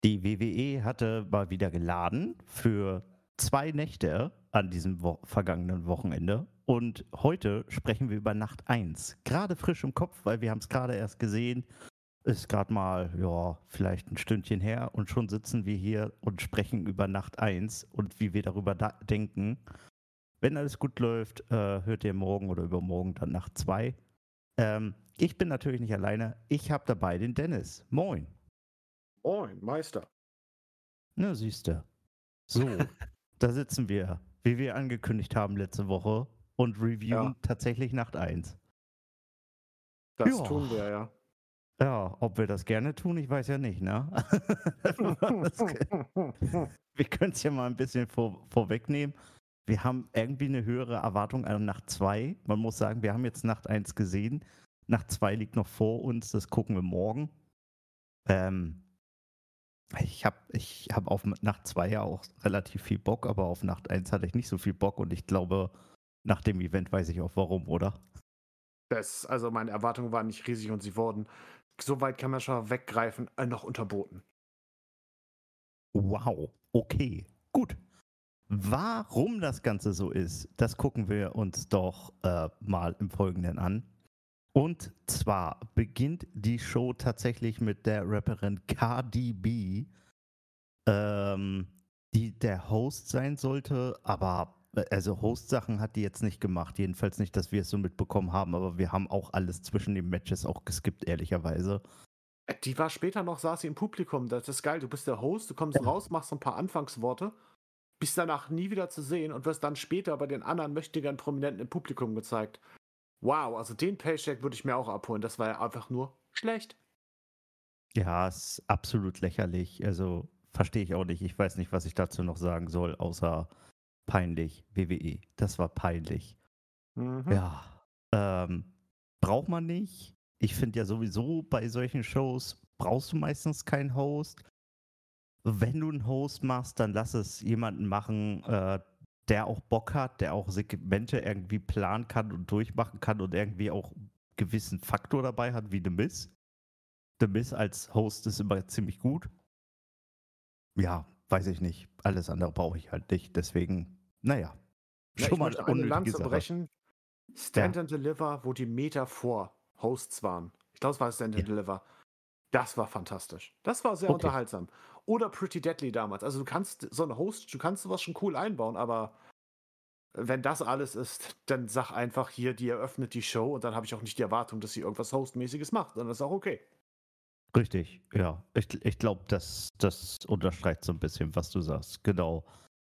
Die WWE hatte mal wieder geladen für 2 Nächte an diesem vergangenen Wochenende und heute sprechen wir über Nacht eins. Gerade frisch im Kopf, weil wir haben es gerade erst gesehen. Ist gerade mal, ja, vielleicht ein Stündchen her und schon sitzen wir hier und sprechen über Nacht eins und wie wir darüber denken. Wenn alles gut läuft, hört ihr morgen oder übermorgen dann Nacht 2. Ich bin natürlich nicht alleine. Ich habe dabei den Dennis. Moin. Moin, Meister. Na, siehste. So, da sitzen wir, wie wir angekündigt haben letzte Woche und Ja, reviewen tatsächlich Nacht eins. das Ja, tun wir ja. ja, ob wir das gerne tun, ich weiß ja nicht, ne? Das- Wir können es ja mal ein bisschen vorwegnehmen. Wir haben irgendwie eine höhere Erwartung an Nacht 2. Man muss sagen, wir haben jetzt Nacht eins gesehen. Nacht 2 liegt noch vor uns, das gucken wir morgen. Ähm, ich hab auf Nacht 2 ja auch relativ viel Bock, aber auf Nacht eins hatte ich nicht so viel Bock und ich glaube, nach dem Event weiß ich auch warum, oder? Also meine Erwartungen waren nicht riesig und sie wurden, soweit kann man schon weggreifen, noch unterboten. Wow, okay, gut. Warum das Ganze so ist, das gucken wir uns doch mal im Folgenden an. Und zwar beginnt die Show tatsächlich mit der Rapperin Cardi B, ähm, die der Host sein sollte, aber also Host-Sachen hat die jetzt nicht gemacht. Jedenfalls nicht, dass wir es so mitbekommen haben, aber wir haben auch alles zwischen den Matches auch geskippt, ehrlicherweise. Die war später noch, saß sie im Publikum. Das ist geil. Du bist der Host, du kommst Ja. raus, machst so ein paar Anfangsworte, bist danach nie wieder zu sehen und wirst dann später bei den anderen mächtigeren Prominenten im Publikum gezeigt. Wow, also den Paycheck würde ich mir auch abholen. Das war ja einfach nur schlecht. Ja, ist absolut lächerlich. Also verstehe ich auch nicht. Ich weiß nicht, was ich dazu noch sagen soll, außer peinlich. WWE. Das war peinlich. Mhm. Ja, braucht man nicht. Ich finde ja sowieso bei solchen Shows brauchst du meistens keinen Host. Wenn du einen Host machst, dann lass es jemanden machen, der auch Bock hat, der auch Segmente irgendwie planen kann und durchmachen kann und irgendwie auch einen gewissen Faktor dabei hat, wie The Miz. The Miz als Host ist immer ziemlich gut. Ja, weiß ich nicht. Alles andere brauche ich halt nicht. Deswegen, naja, Na, schon ich mal möchte eine unnötige Lanze Sache. brechen. Stand Ja, and Deliver, wo die Meter vor Hosts waren. Ich glaube, es war Stand and ja, Deliver. Das war fantastisch. Das war sehr okay. unterhaltsam. Oder Pretty Deadly damals. Also du kannst so 'n Host, du kannst sowas schon cool einbauen, aber wenn das alles ist, dann sag einfach hier, die eröffnet die Show und dann habe ich auch nicht die Erwartung, dass sie irgendwas Hostmäßiges macht. Dann ist auch okay. Richtig, ja. Ich glaube, das unterstreicht so ein bisschen, was du sagst. Genau.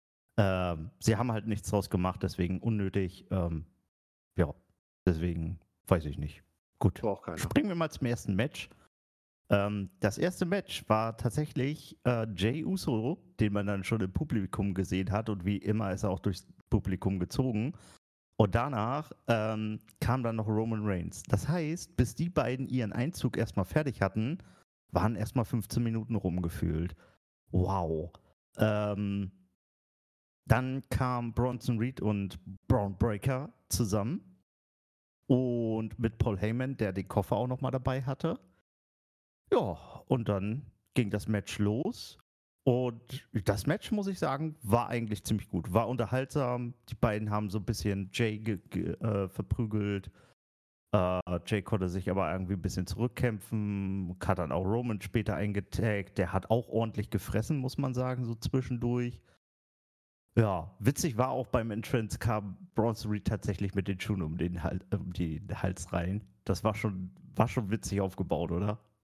Sie haben halt nichts draus gemacht, deswegen unnötig. Ja, deswegen weiß ich nicht. Gut, Braucht keiner. springen wir mal zum ersten Match. Das erste Match war tatsächlich Jey Uso, den man dann schon im Publikum gesehen hat und wie immer ist er auch durchs Publikum gezogen. Und danach kam dann noch Roman Reigns. Das heißt, bis die beiden ihren Einzug erstmal fertig hatten, waren erstmal 15 Minuten rumgefühlt. Wow. Ähm, Dann kam Bronson Reed und Braun Breaker zusammen. Und mit Paul Heyman, der den Koffer auch nochmal dabei hatte. Ja, und dann ging das Match los. Und das Match, muss ich sagen, war eigentlich ziemlich gut. War unterhaltsam. Die beiden haben so ein bisschen Jay verprügelt. Jay konnte sich aber irgendwie ein bisschen zurückkämpfen. Hat dann auch Roman später eingetaggt. Der hat auch ordentlich gefressen, muss man sagen, so zwischendurch. Ja, witzig war auch beim Entrance kam Bronson Reed tatsächlich mit den Schuhen um den Hals rein. Das war schon witzig aufgebaut, oder?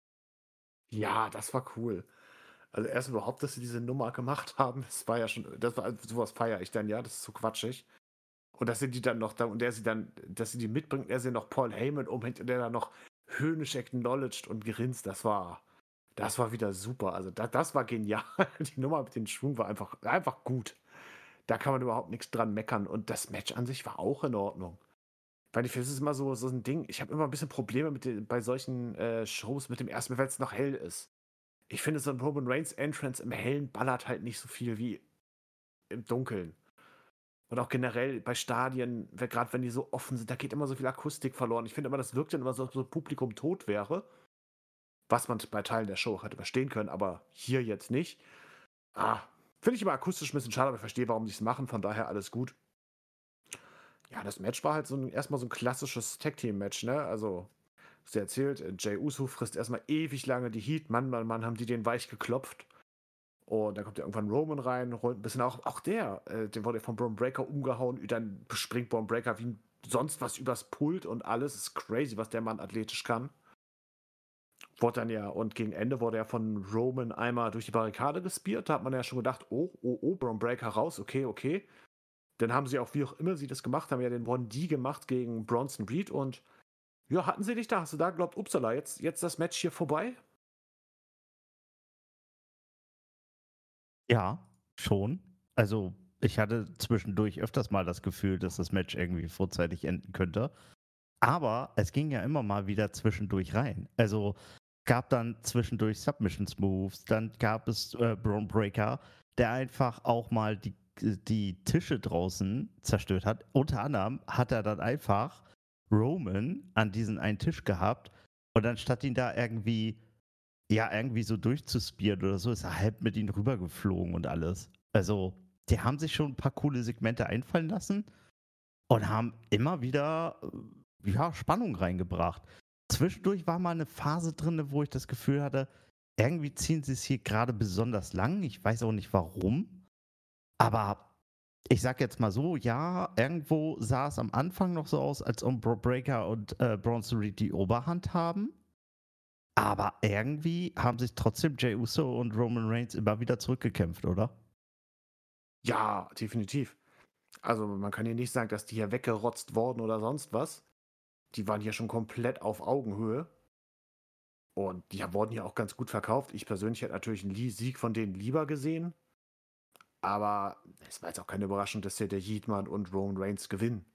Ja, das war cool. Also erst überhaupt, dass sie diese Nummer gemacht haben, das war ja schon, das war, so was feiere ich dann, ja, das ist so quatschig. Und dass sie die dann noch da, und der sie dann, dass sie die mitbringt, er sie noch Paul Heyman umhängt und der dann noch höhnisch acknowledged und grinst, das war wieder super. Also das war genial. Die Nummer mit den Schuhen war einfach gut. Da kann man überhaupt nichts dran meckern. Und das Match an sich war auch in Ordnung. Weil ich finde, es ist immer so ein Ding. Ich habe immer ein bisschen Probleme bei solchen Shows mit dem ersten, weil es noch hell ist. Ich finde, so ein Roman Reigns Entrance im Hellen ballert halt nicht so viel wie im Dunkeln. Und auch generell bei Stadien, gerade wenn die so offen sind, da geht immer so viel Akustik verloren. Ich finde immer, das wirkt dann immer so, als ob so Publikum tot wäre. was man bei Teilen der Show hätte verstehen können, aber hier jetzt nicht. Finde ich immer akustisch ein bisschen schade, aber ich verstehe, warum die es machen, von daher alles gut. Ja, das Match war halt erstmal so ein klassisches Tag-Team-Match, ne? Also, hast du erzählt, Jey Uso frisst erstmal ewig lange die Heat. Mann, Mann, Mann, haben die den weich geklopft. Und dann kommt ja irgendwann Roman rein, rollt ein bisschen auch den wurde ja von Braun Breaker umgehauen, dann springt Braun Breaker wie sonst was übers Pult und alles. Ist crazy, was der Mann athletisch kann. Und gegen Ende wurde er von Roman einmal durch die Barrikade gespiert. Da hat man ja schon gedacht, oh, Braun Breaker raus, okay. Dann haben sie auch, wie auch immer sie das gemacht haben, ja den 1D gemacht gegen Bronson Reed und ja, hatten sie dich da? Hast du da geglaubt, upsala, jetzt das Match hier vorbei? Ja, schon. Also, ich hatte zwischendurch öfters mal das Gefühl, dass das Match irgendwie vorzeitig enden könnte. Aber es ging ja immer mal wieder zwischendurch rein. Also, gab dann zwischendurch Submissions Moves, dann gab es Braun Breaker, der einfach auch mal die Tische draußen zerstört hat. Unter anderem hat er dann einfach Roman an diesen einen Tisch gehabt und anstatt ihn da irgendwie so durchzuspielen oder so, ist er halb mit ihnen rübergeflogen und alles. Also, die haben sich schon ein paar coole Segmente einfallen lassen und haben immer wieder ja, Spannung reingebracht. Zwischendurch war mal eine Phase drin, wo ich das Gefühl hatte, irgendwie ziehen sie es hier gerade besonders lang. Ich weiß auch nicht warum. Aber ich sag jetzt mal so, ja, irgendwo sah es am Anfang noch so aus, als ob Breaker und Bronson Reed die Oberhand haben. Aber irgendwie haben sich trotzdem Jey Uso und Roman Reigns immer wieder zurückgekämpft, oder? Ja, definitiv. Also man kann hier nicht sagen, dass die hier weggerotzt worden oder sonst was. Die waren hier schon komplett auf Augenhöhe. Und die wurden hier auch ganz gut verkauft. Ich persönlich hätte natürlich einen Sieg von denen lieber gesehen. Aber es war jetzt auch keine Überraschung, dass hier der Heatman und Roman Reigns gewinnen.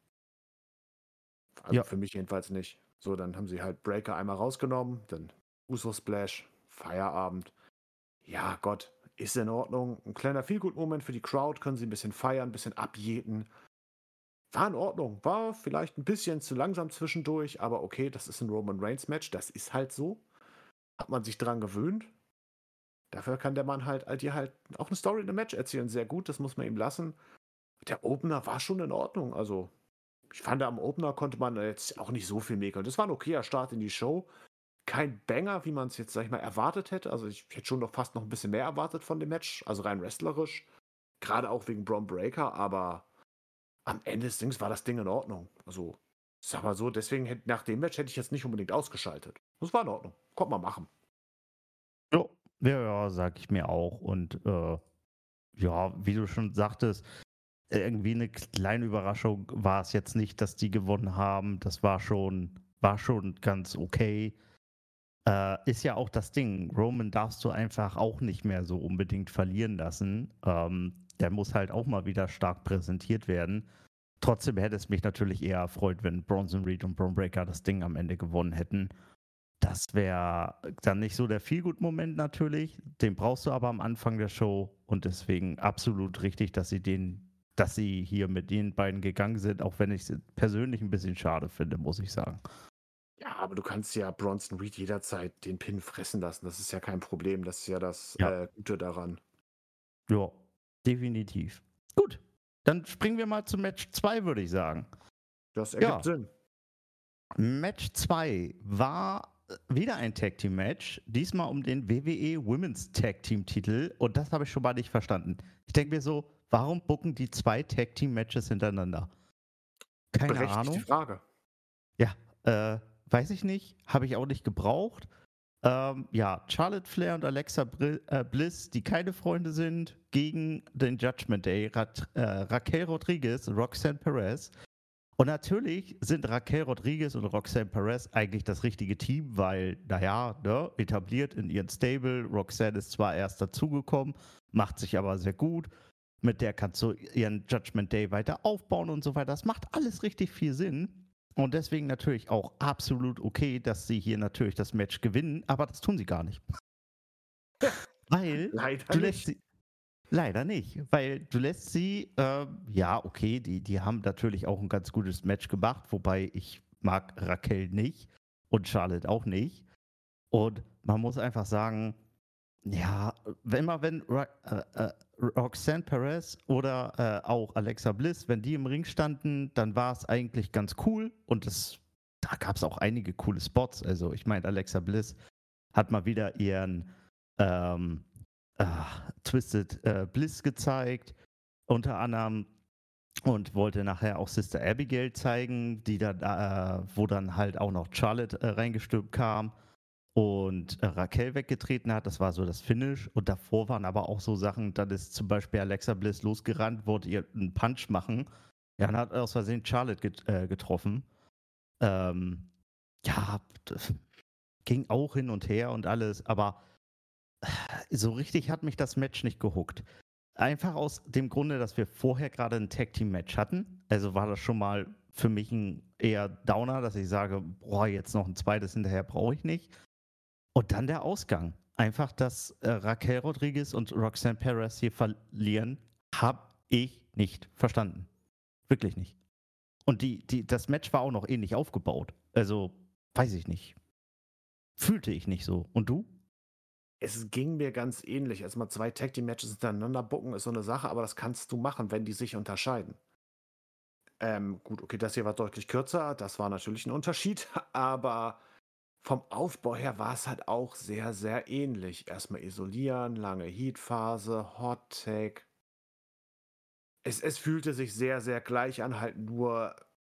Also Ja, für mich jedenfalls nicht. So, dann haben sie halt Breaker einmal rausgenommen, dann Uso Splash, Feierabend. Ja, Gott, ist in Ordnung. Ein kleiner Feelgood-Moment für die Crowd, können sie ein bisschen feiern, ein bisschen abjeten. War in Ordnung, war vielleicht ein bisschen zu langsam zwischendurch, aber okay, das ist ein Roman Reigns-Match, das ist halt so. Hat man sich dran gewöhnt. Dafür kann der Mann dir halt auch eine Story in einem Match erzählen. Sehr gut, das muss man ihm lassen. Der Opener war schon in Ordnung. Also, ich fand, am Opener konnte man jetzt auch nicht so viel meckern. Das war ein okayer Start in die Show. Kein Banger, wie man es jetzt, sag ich mal, erwartet hätte. Also, ich hätte schon noch fast noch ein bisschen mehr erwartet von dem Match. Also rein wrestlerisch. Gerade auch wegen Braun Breaker, aber am Ende des Dings war das Ding in Ordnung. Also, sag mal so, deswegen nach dem Match hätte ich jetzt nicht unbedingt ausgeschaltet. Das war in Ordnung. Konnte man machen. ja, ja, sag ich mir auch. Und ja, wie du schon sagtest, irgendwie eine kleine Überraschung war es jetzt nicht, dass die gewonnen haben. Das war schon ganz okay. Ist ja auch das Ding. Roman darfst du einfach auch nicht mehr so unbedingt verlieren lassen. Der muss halt auch mal wieder stark präsentiert werden. Trotzdem hätte es mich natürlich eher erfreut, wenn Bronson Reed und Braun Breaker das Ding am Ende gewonnen hätten. Das wäre dann nicht so der Feelgood-Moment natürlich. Den brauchst du aber am Anfang der Show und deswegen absolut richtig, dass sie hier mit den beiden gegangen sind, auch wenn ich es persönlich ein bisschen schade finde, muss ich sagen. Ja, aber du kannst ja Bronson Reed jederzeit den Pin fressen lassen. Das ist ja kein Problem. Das ist ja das Ja, Gute daran. ja, definitiv. Gut, dann springen wir mal zu Match 2, würde ich sagen. Das ergibt Ja, Sinn. Match 2 war wieder ein Tag Team Match, diesmal um den WWE Women's Tag Team Titel und das habe ich schon mal nicht verstanden. Ich denke mir so, warum booken die zwei Tag Team Matches hintereinander? Keine Berechtigte Ahnung. Frage. Ja, weiß ich nicht, habe ich auch nicht gebraucht. Ja, Charlotte Flair und Alexa Bliss, die keine Freunde sind, gegen den Judgment Day, Raquel Rodriguez, Roxanne Perez. Und natürlich sind Raquel Rodriguez und Roxanne Perez eigentlich das richtige Team, weil, naja, ne, etabliert in ihren Stable. Roxanne ist zwar erst dazugekommen, macht sich aber sehr gut. Mit der kannst du ihren Judgment Day weiter aufbauen und so weiter. Das macht alles richtig viel Sinn. Und deswegen natürlich auch absolut okay, dass sie hier natürlich das Match gewinnen, aber das tun sie gar nicht. Weil Leider du lässt nicht. sie, leider nicht, weil du lässt sie, ja, okay, die haben natürlich auch ein ganz gutes Match gemacht, wobei ich mag Raquel nicht und Charlotte auch nicht. Und man muss einfach sagen, ja, wenn Roxanne Perez oder auch Alexa Bliss, wenn die im Ring standen, dann war es eigentlich ganz cool und da gab es auch einige coole Spots. Also ich meine, Alexa Bliss hat mal wieder ihren ähm, äh, Twisted Bliss gezeigt, unter anderem, und wollte nachher auch Sister Abigail zeigen, die dann, wo dann halt auch noch Charlotte reingestürmt kam und Raquel weggetreten hat. Das war so das Finish. Und davor waren aber auch so Sachen, dann ist zum Beispiel Alexa Bliss losgerannt, wollte ihr einen Punch machen. Ja, und hat aus Versehen Charlotte getroffen. Ähm, ja, das ging auch hin und her und alles, aber so richtig hat mich das Match nicht gehuckt. Einfach aus dem Grunde, dass wir vorher gerade ein Tag-Team-Match hatten. Also war das schon mal für mich ein eher Downer, dass ich sage, boah, jetzt noch ein zweites hinterher brauche ich nicht. Und dann der Ausgang. Einfach, dass Raquel Rodriguez und Roxanne Perez hier verlieren, habe ich nicht verstanden. Wirklich nicht. Und das Match war auch noch ähnlich aufgebaut. Also, weiß ich nicht. Fühlte ich nicht so. Und du? Es ging mir ganz ähnlich. Erstmal 2 Tag-Team-Matches hintereinander booken ist so eine Sache, aber das kannst du machen, wenn die sich unterscheiden. Gut, okay, das hier war deutlich kürzer, das war natürlich ein Unterschied, aber vom Aufbau her war es halt auch sehr, sehr ähnlich. Erstmal isolieren, lange Heat-Phase, Hot Tag. Es fühlte sich sehr, sehr gleich an, halt nur,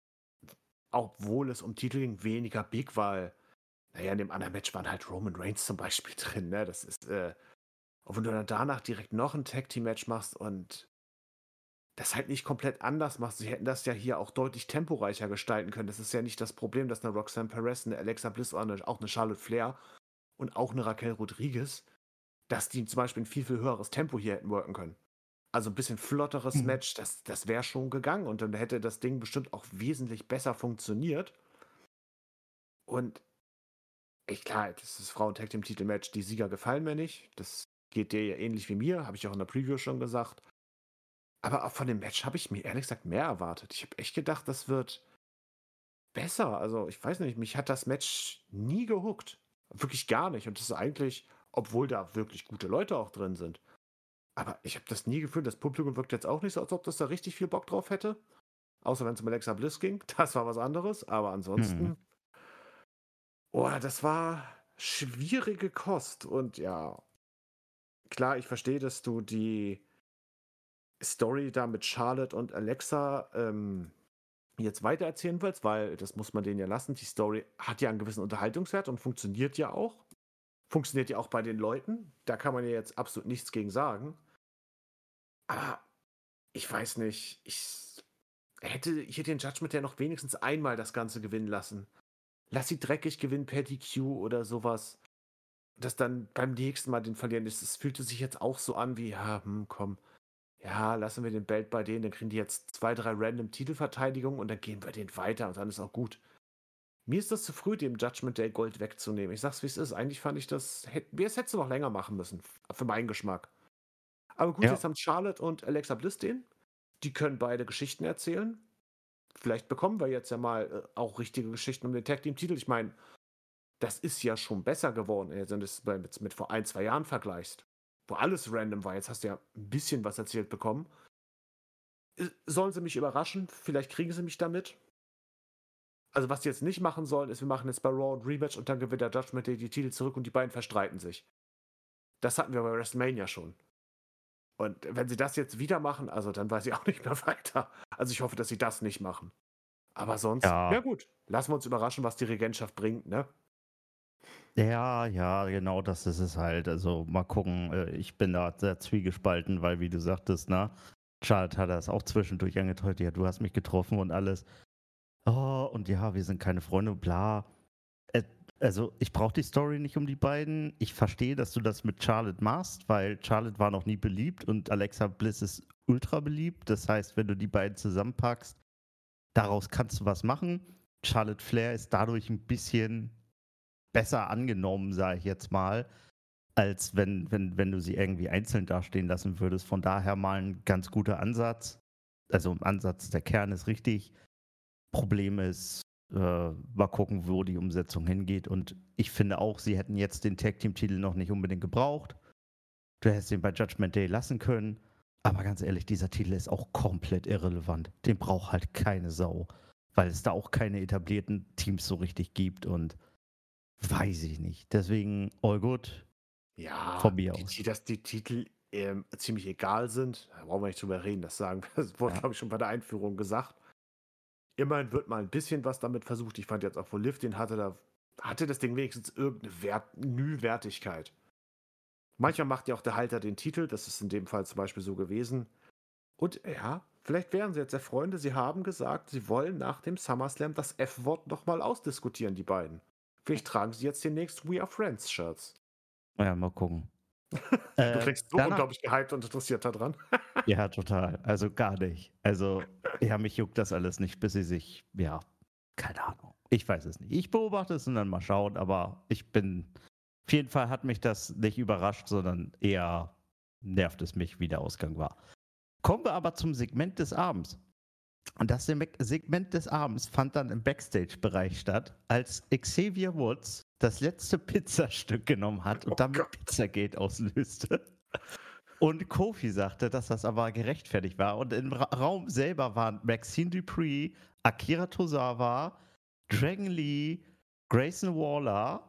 obwohl es um Titel ging, weniger big, weil, naja, in dem anderen Match waren halt Roman Reigns zum Beispiel drin, ne? Das ist, und wenn du dann danach direkt noch ein Tag-Team-Match machst und das halt nicht komplett anders machst, sie hätten das ja hier auch deutlich temporeicher gestalten können. Das ist ja nicht das Problem, dass eine Roxanne Perez, eine Alexa Bliss oder auch eine Charlotte Flair und auch eine Raquel Rodriguez, dass die zum Beispiel ein viel, viel höheres Tempo hier hätten worken können. Also ein bisschen flotteres Mhm. Match, das wäre schon gegangen und dann hätte das Ding bestimmt auch wesentlich besser funktioniert. Und klar, das ist das Frauen-Tag-Team-Titel-Match, die Sieger gefallen mir nicht. Das geht dir ja ähnlich wie mir, habe ich auch in der Preview schon gesagt. Aber auch von dem Match habe ich mir ehrlich gesagt mehr erwartet. Ich habe echt gedacht, das wird besser. Also, ich weiß nicht, mich hat das Match nie gehuckt. Wirklich gar nicht. Und das ist eigentlich, obwohl da wirklich gute Leute auch drin sind. Aber ich habe das nie gefühlt. Das Publikum wirkt jetzt auch nicht so, als ob das da richtig viel Bock drauf hätte. Außer wenn es um Alexa Bliss ging. Das war was anderes. Aber Mhm. ansonsten, oh, das war schwierige Kost. Und ja, klar, ich verstehe, dass du die Story da mit Charlotte und Alexa jetzt weitererzählen willst, weil das muss man denen ja lassen. Die Story hat ja einen gewissen Unterhaltungswert und funktioniert ja auch. Funktioniert ja auch bei den Leuten. Da kann man ja jetzt absolut nichts gegen sagen. Aber ich weiß nicht, ich hätte den Judgment ja noch wenigstens einmal das Ganze gewinnen lassen. Lass sie dreckig gewinnen per DQ oder sowas. Das dann beim nächsten Mal den verlieren ist. Es fühlte sich jetzt auch so an wie, ja, komm, ja, lassen wir den Belt bei denen, dann kriegen die jetzt 2, 3 random Titelverteidigungen und dann gehen wir den weiter und dann ist auch gut. Mir ist das zu früh, dem Judgment Day Gold wegzunehmen. Ich sag's, wie es ist. Eigentlich fand ich das, es hättest du noch länger machen müssen. Für meinen Geschmack. Aber gut, Ja, jetzt haben Charlotte und Alexa Bliss den. Die können beide Geschichten erzählen. Vielleicht bekommen wir jetzt ja mal auch richtige Geschichten um den Tag Team Titel. Ich meine, das ist ja schon besser geworden, wenn du es mit vor 1, 2 Jahren vergleichst. Wo alles random war. Jetzt hast du ja ein bisschen was erzählt bekommen. Sollen sie mich überraschen? Vielleicht kriegen sie mich damit. Also, was die jetzt nicht machen sollen, ist, wir machen jetzt bei Raw ein Rematch und dann gewinnt der Judgment Day die Titel zurück und die beiden verstreiten sich. Das hatten wir bei WrestleMania schon. Und wenn sie das jetzt wieder machen, also dann weiß ich auch nicht mehr weiter. Also ich hoffe, dass sie das nicht machen. Aber sonst, ja ja, gut, lassen wir uns überraschen, was die Regentschaft bringt, ne? ja, ja, genau, das ist es halt. Also mal gucken, ich bin da sehr zwiegespalten, weil wie du sagtest, ne, Charlotte hat das auch zwischendurch angedeutet, ja, du hast mich getroffen und alles. Oh, und ja, wir sind keine Freunde, bla. Äh, also ich brauche die Story nicht um die beiden. Ich verstehe, dass du das mit Charlotte machst, weil Charlotte war noch nie beliebt und Alexa Bliss ist ultra beliebt. Das heißt, wenn du die beiden zusammenpackst, daraus kannst du was machen. Charlotte Flair ist dadurch ein bisschen besser angenommen, sage ich jetzt mal, als wenn du sie irgendwie einzeln dastehen lassen würdest. Von daher mal ein ganz guter Ansatz. Also im Ansatz, der Kern ist richtig. Problem ist, mal gucken, wo die Umsetzung hingeht. Und ich finde auch, sie hätten jetzt den Tag-Team-Titel noch nicht unbedingt gebraucht. Du hättest ihn bei Judgment Day lassen können. Aber ganz ehrlich, dieser Titel ist auch komplett irrelevant. Den braucht halt keine Sau. Weil es da auch keine etablierten Teams so richtig gibt und weiß ich nicht. Deswegen all good Ja, von mir aus. dass die Titel ziemlich egal sind, da brauchen wir nicht drüber reden. Das wurde, Ja. glaube ich, schon bei der Einführung gesagt. Immerhin wird mal ein bisschen was damit versucht. Ich fand jetzt auch, wo Liv den hatte, da hatte das Ding wenigstens irgendeine Wertigkeit. Manchmal macht ja auch der Halter den Titel, das ist in dem Fall zum Beispiel so gewesen. Und ja, vielleicht wären sie jetzt der Freunde, sie haben gesagt, sie wollen nach dem SummerSlam das F-Wort nochmal ausdiskutieren, die beiden. Vielleicht tragen sie jetzt demnächst We Are Friends Shirts. Ja, mal gucken. Du klingst so Danach, unglaublich gehypt und interessiert daran. ja, total. Also gar nicht. Also, ja, mich juckt das alles nicht, bis sie sich, ja, keine Ahnung. Ich weiß es nicht. Ich beobachte es und dann mal schauen, aber auf jeden Fall hat mich das nicht überrascht, sondern eher nervt es mich, wie der Ausgang war. Kommen wir aber zum Segment des Abends. Und das Segment des Abends fand dann im Backstage-Bereich statt, als Xavier Woods das letzte Pizzastück genommen hat und Oh damit Gott. Pizzagate auslöste. Und Kofi sagte, dass das aber gerechtfertigt war. Und im Raum selber waren Maxine Dupree, Akira Tozawa, Dragon Lee, Grayson Waller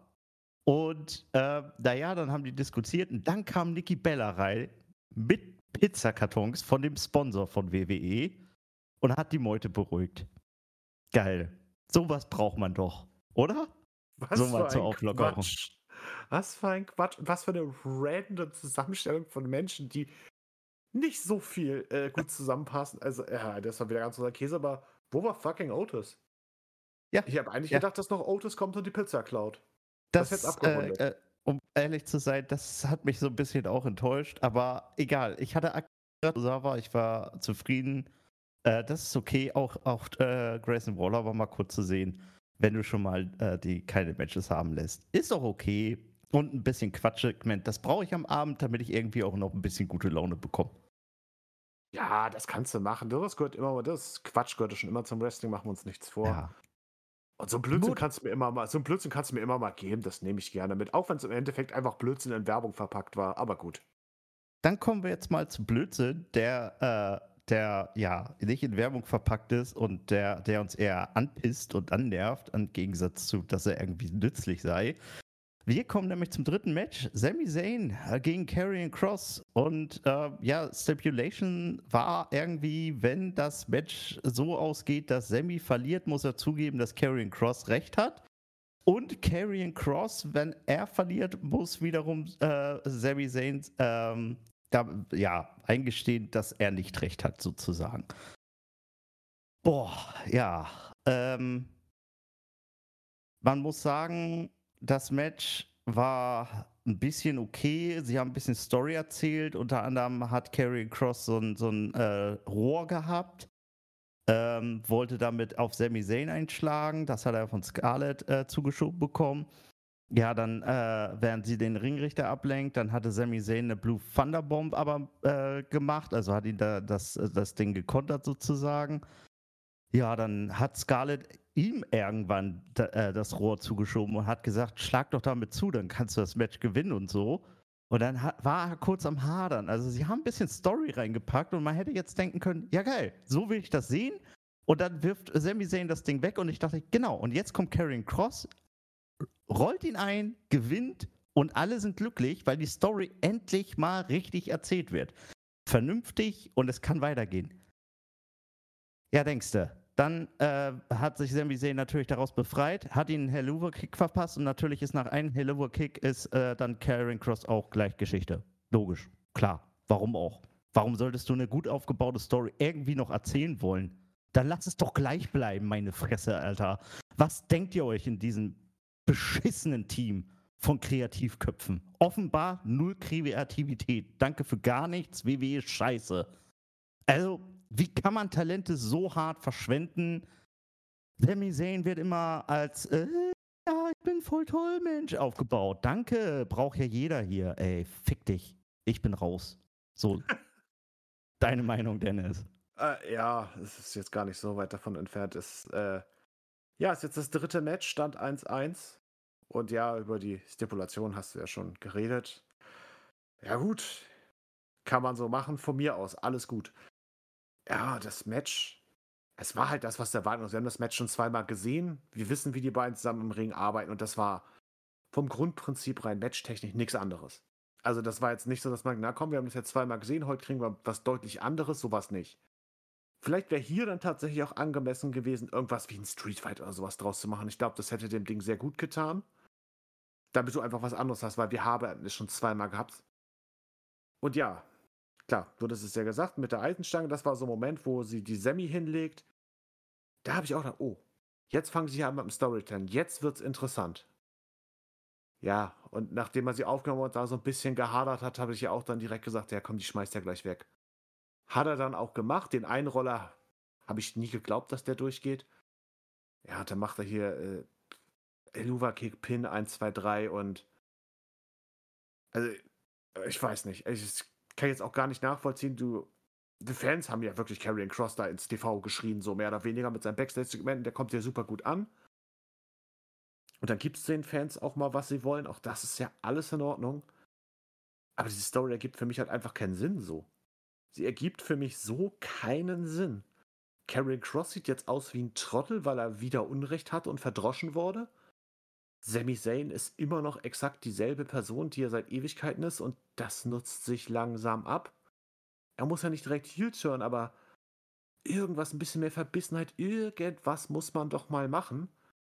und naja, dann haben die diskutiert und dann kam Nikki Bella rein mit Pizzakartons von dem Sponsor von WWE und hat die Meute beruhigt. Geil. Sowas braucht man doch, oder? So Was mal für zur ein Auflockerung. Quatsch. Was für ein Quatsch. Und was für eine random Zusammenstellung von Menschen, die nicht so viel gut zusammenpassen. Also, ja, das war wieder ganz unser Käse, aber wo war fucking Otis? Ja, Ich habe eigentlich ja. gedacht, dass noch Otis kommt und die Pizza klaut. Das hätte Das, abgerundet. um ehrlich zu sein, das hat mich so ein bisschen auch enttäuscht, aber egal. Ich hatte Akira Tozawa, ich war zufrieden. Das ist okay. Auch Grayson Waller war mal kurz zu sehen, wenn du schon mal die keine Matches haben lässt. Ist doch okay. Und ein bisschen Quatschsegment. Das brauche ich am Abend, damit ich irgendwie auch noch ein bisschen gute Laune bekomme. Ja, das kannst du machen. Das gehört immer, das Quatsch gehört schon immer zum Wrestling, machen wir uns nichts vor. Ja. Und so ein Blödsinn kannst du mir immer mal, so ein Blödsinn kannst du mir immer mal geben, das nehme ich gerne mit. Auch wenn es im Endeffekt einfach Blödsinn in Werbung verpackt war, aber gut. Dann kommen wir jetzt mal zu Blödsinn, der ja nicht in Werbung verpackt ist und der uns eher anpisst und annervt, im Gegensatz zu, dass er irgendwie nützlich sei. Wir kommen nämlich zum dritten Match. Sami Zayn gegen Karrion Kross. Und ja, Stipulation war irgendwie, wenn das Match so ausgeht, dass Sami verliert, muss er zugeben, dass Karrion Kross recht hat. Und Karrion Kross, wenn er verliert, muss wiederum Sami Zayn eingestehen, dass er nicht recht hat, sozusagen. Boah, ja. Man muss sagen, das Match war ein bisschen okay. Sie haben ein bisschen Story erzählt. Unter anderem hat Karrion Kross so ein Rohr gehabt, wollte damit auf Sami Zayn einschlagen. Das hat er von Scarlett zugeschoben bekommen. Ja, dann, während sie den Ringrichter ablenkt, dann hatte Sami Zayn eine Blue Thunderbomb aber gemacht. Also hat ihn da das Ding gekontert sozusagen. Ja, dann hat Scarlett ihm irgendwann das Rohr zugeschoben und hat gesagt, schlag doch damit zu, dann kannst du das Match gewinnen und so. Und dann war er kurz am Hadern. Also sie haben ein bisschen Story reingepackt und man hätte jetzt denken können, ja geil, so will ich das sehen. Und dann wirft Sami Zayn das Ding weg und ich dachte, genau, und jetzt kommt Karrion Kross, rollt ihn ein, gewinnt und alle sind glücklich, weil die Story endlich mal richtig erzählt wird. Vernünftig und es kann weitergehen. Ja, denkst du. Dann hat sich Sami Zayn natürlich daraus befreit, hat ihn einen Helluva-Kick verpasst und natürlich ist nach einem Helluva-Kick dann Karrion Kross auch gleich Geschichte. Logisch, klar. Warum auch? Warum solltest du eine gut aufgebaute Story irgendwie noch erzählen wollen? Dann lass es doch gleich bleiben, meine Fresse, Alter. Was denkt ihr euch in diesem beschissenen Team von Kreativköpfen? Offenbar null Kreativität. Danke für gar nichts. WWE ist scheiße. Also, wie kann man Talente so hart verschwenden? Sami Zayn wird immer als, ja, ich bin voll toll, Mensch, aufgebaut. Danke, braucht ja jeder hier. Ey, fick dich. Ich bin raus. So, deine Meinung, Dennis. Ja, es ist jetzt gar nicht so weit davon entfernt. Ja, ist jetzt das dritte Match, Stand 1-1. Und ja, über die Stipulation hast du ja schon geredet. Ja, gut, kann man so machen, von mir aus, alles gut. Ja, das Match, es war halt das, was der Erwartung ist. Wir haben das Match schon zweimal gesehen. Wir wissen, wie die beiden zusammen im Ring arbeiten und das war vom Grundprinzip rein matchtechnisch nichts anderes. Also das war jetzt nicht so, dass man, na komm, wir haben das jetzt zweimal gesehen, heute kriegen wir was deutlich anderes, sowas nicht. Vielleicht wäre hier dann tatsächlich auch angemessen gewesen, irgendwas wie ein Street Fight oder sowas draus zu machen. Ich glaube, das hätte dem Ding sehr gut getan, damit du einfach was anderes hast, weil wir haben es schon zweimal gehabt. Und ja, klar, du hattest es ja gesagt, mit der Eisenstange, das war so ein Moment, wo sie die Sammy hinlegt. Da habe ich auch gedacht, oh, jetzt fangen sie an mit dem Storytelling, jetzt wird's interessant. Ja, und nachdem er sie aufgenommen und da so ein bisschen gehadert hat, habe ich ja auch dann direkt gesagt: „Ja komm, die schmeißt er gleich weg.“ Hat er dann auch gemacht. Den Einroller habe ich nie geglaubt, dass der durchgeht. Ja, dann macht er hier, Eluva Kick, Pin 1, 2, 3 und also, ich weiß nicht. Ich kann jetzt auch gar nicht nachvollziehen, die Fans haben ja wirklich Karrion Kross da ins TV geschrien, so mehr oder weniger mit seinen Backstage-Segmenten. Der kommt ja super gut an. Und dann gibt's den Fans auch mal, was sie wollen. Auch das ist ja alles in Ordnung. Aber diese Story ergibt für mich halt einfach keinen Sinn so. Sie ergibt für mich so keinen Sinn. Karrion Kross sieht jetzt aus wie ein Trottel, weil er wieder Unrecht hat und verdroschen wurde. Sami Zayn ist immer noch exakt dieselbe Person, die er seit Ewigkeiten ist, und das nutzt sich langsam ab. Er muss ja nicht direkt Heel turn, aber irgendwas, ein bisschen mehr Verbissenheit, irgendwas muss man doch mal machen,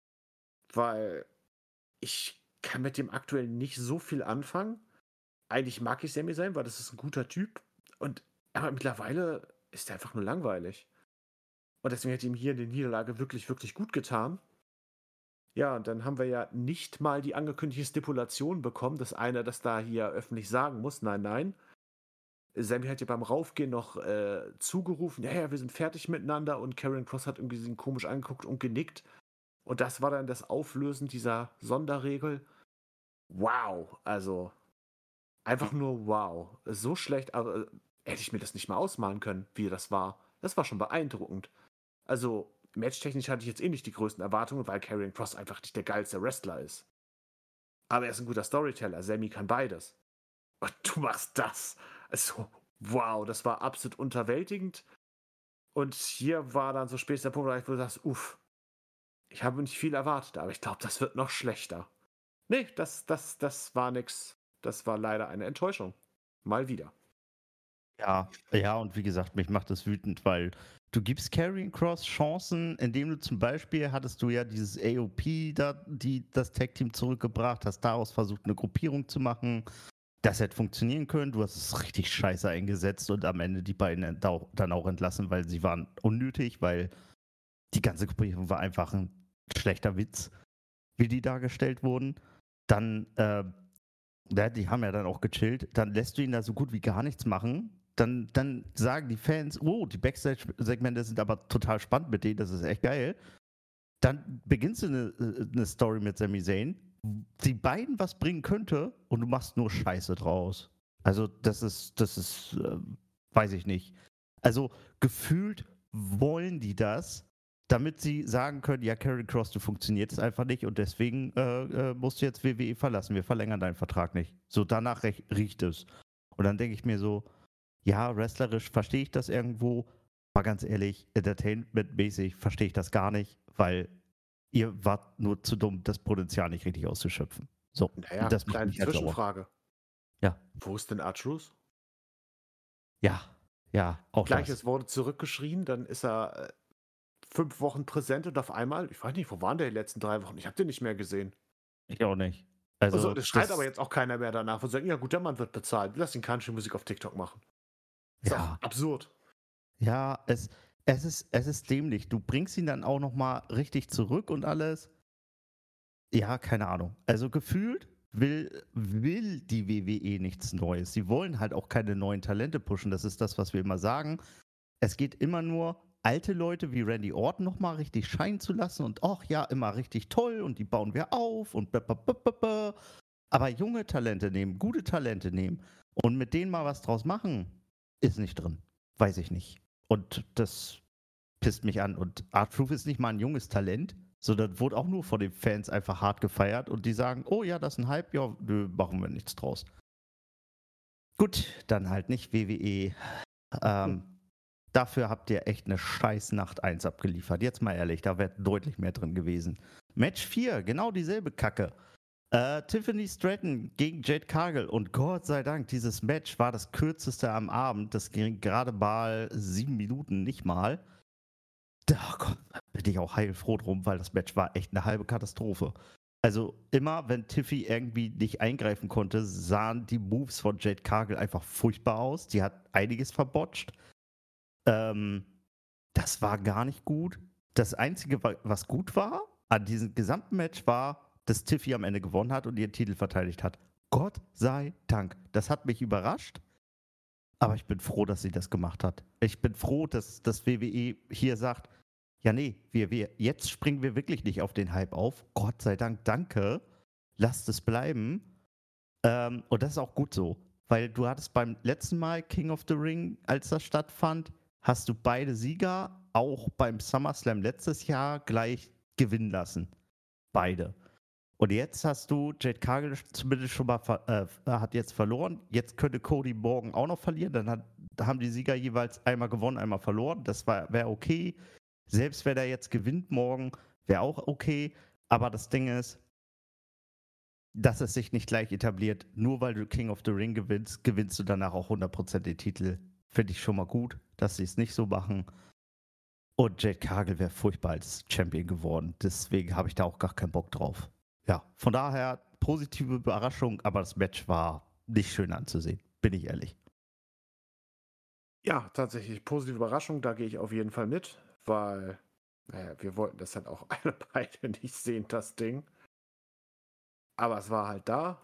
weil ich kann mit dem aktuell nicht so viel anfangen. Eigentlich mag ich Sami Zayn, weil das ist ein guter Typ, aber mittlerweile ist er einfach nur langweilig. Und deswegen hätte ihm hier eine Niederlage wirklich, wirklich gut getan. Ja, und dann haben wir ja nicht mal die angekündigte Stipulation bekommen, dass einer das da hier öffentlich sagen muss. Nein, nein. Sammy hat ja beim Raufgehen noch zugerufen, ja, ja, wir sind fertig miteinander, und Karrion Kross hat irgendwie ihn komisch angeguckt und genickt. Und das war dann das Auflösen dieser Sonderregel. Wow, also einfach nur wow. So schlecht, aber hätte ich mir das nicht mal ausmalen können, wie das war. Das war schon beeindruckend. Also, matchtechnisch hatte ich jetzt eh nicht die größten Erwartungen, weil Karrion Kross einfach nicht der geilste Wrestler ist. Aber er ist ein guter Storyteller. Sammy kann beides. Und du machst das. Also, wow, das war absolut unterwältigend. Und hier war dann so spätestens der Punkt, wo du sagst, uff, ich habe nicht viel erwartet, aber ich glaube, das wird noch schlechter. Nee, das war nix. Das war leider eine Enttäuschung. Mal wieder. Ja, ja, und wie gesagt, mich macht das wütend, weil du gibst Karrion Kross Chancen, indem du zum Beispiel hattest du ja dieses AOP da, die das Tag-Team zurückgebracht, hast daraus versucht, eine Gruppierung zu machen. Das hätte funktionieren können. Du hast es richtig scheiße eingesetzt und am Ende die beiden dann auch entlassen, weil sie waren unnötig, weil die ganze Gruppierung war einfach ein schlechter Witz, wie die dargestellt wurden. Dann, ja, die haben ja dann auch gechillt. Dann lässt du ihn da so gut wie gar nichts machen. Dann sagen die Fans, oh, die Backstage-Segmente sind aber total spannend mit denen, das ist echt geil. Dann beginnst du eine Story mit Sami Zayn, die beiden was bringen könnte, und du machst nur Scheiße draus. Also das ist, weiß ich nicht. Also gefühlt wollen die das, damit sie sagen können, ja, Karrion Kross, du funktionierst einfach nicht und deswegen musst du jetzt WWE verlassen. Wir verlängern deinen Vertrag nicht. So danach riecht es. Und dann denke ich mir so, ja, wrestlerisch verstehe ich das irgendwo, aber ganz ehrlich, entertainmentmäßig verstehe ich das gar nicht, weil ihr wart nur zu dumm, das Potenzial nicht richtig auszuschöpfen. So, Naja, das macht kleine mich halt sauer. Zwischenfrage. Ja, Wo ist denn R-Truth? ja, ja, auch Gleiches das. wurde zurückgeschrien, dann ist er 5 Wochen präsent und auf einmal, ich weiß nicht, wo waren der die letzten 3 Wochen? Ich habe den nicht mehr gesehen. Ich auch nicht. Also, Also, das schreit aber das, jetzt auch keiner mehr danach und sagt, ja gut, der Mann wird bezahlt. Lass ihn Country-Musik auf TikTok machen. Ist auch ja, absurd. ja, es ist dämlich. Du bringst ihn dann auch nochmal richtig zurück und alles. Ja, keine Ahnung. Also gefühlt will die WWE nichts Neues. Sie wollen halt auch keine neuen Talente pushen. Das ist das, was wir immer sagen. Es geht immer nur, alte Leute wie Randy Orton nochmal richtig scheinen zu lassen und ach ja, immer richtig toll und die bauen wir auf und blablabla. Aber junge Talente nehmen, gute Talente nehmen und mit denen mal was draus machen, ist nicht drin. Weiß ich nicht. Und das pisst mich an. Und R-Truth ist nicht mal ein junges Talent, So, das wurde auch nur von den Fans einfach hart gefeiert und die sagen, oh ja, das ist ein Hype, ja, nö, machen wir nichts draus. Gut, dann halt nicht WWE. Ähm, dafür habt ihr echt eine scheiß Nacht 1 abgeliefert. Jetzt mal ehrlich, da wäre deutlich mehr drin gewesen. Match 4, genau dieselbe Kacke. Tiffany Stratton gegen Jade Cargill und Gott sei Dank, dieses Match war das kürzeste am Abend. Das ging gerade mal 7 Minuten, nicht mal. Oh Gott, bin ich auch heilfroh drum, weil das Match war echt eine halbe Katastrophe. Also immer, wenn Tiffy irgendwie nicht eingreifen konnte, sahen die Moves von Jade Cargill einfach furchtbar aus. Die hat einiges verbotcht. Ähm, das war gar nicht gut. Das Einzige, was gut war an diesem gesamten Match, war, dass Tiffy am Ende gewonnen hat und ihren Titel verteidigt hat. Gott sei Dank. Das hat mich überrascht. Aber ich bin froh, dass sie das gemacht hat. Ich bin froh, dass das WWE hier sagt, ja nee, jetzt springen wir wirklich nicht auf den Hype auf. Gott sei Dank, danke. Lasst es bleiben. Und das ist auch gut so. Weil du hattest beim letzten Mal King of the Ring, als das stattfand, hast du beide Sieger auch beim SummerSlam letztes Jahr gleich gewinnen lassen. Beide. Und jetzt hast du Jade Cargill zumindest schon mal hat jetzt verloren. Jetzt könnte Cody morgen auch noch verlieren. Da haben die Sieger jeweils einmal gewonnen, einmal verloren. Das wäre okay. Selbst wenn er jetzt gewinnt morgen, wäre auch okay. Aber das Ding ist, dass es sich nicht gleich etabliert. Nur weil du King of the Ring gewinnst, gewinnst du danach auch 100% den Titel. Finde ich schon mal gut, dass sie es nicht so machen. Und Jade Cargill wäre furchtbar als Champion geworden. Deswegen habe ich da auch gar keinen Bock drauf. Ja, von daher positive Überraschung, aber das Match war nicht schön anzusehen, bin ich ehrlich. Ja, tatsächlich positive Überraschung, da gehe ich auf jeden Fall mit, weil, naja, wir wollten das halt auch alle beide nicht sehen, das Ding. Aber es war halt da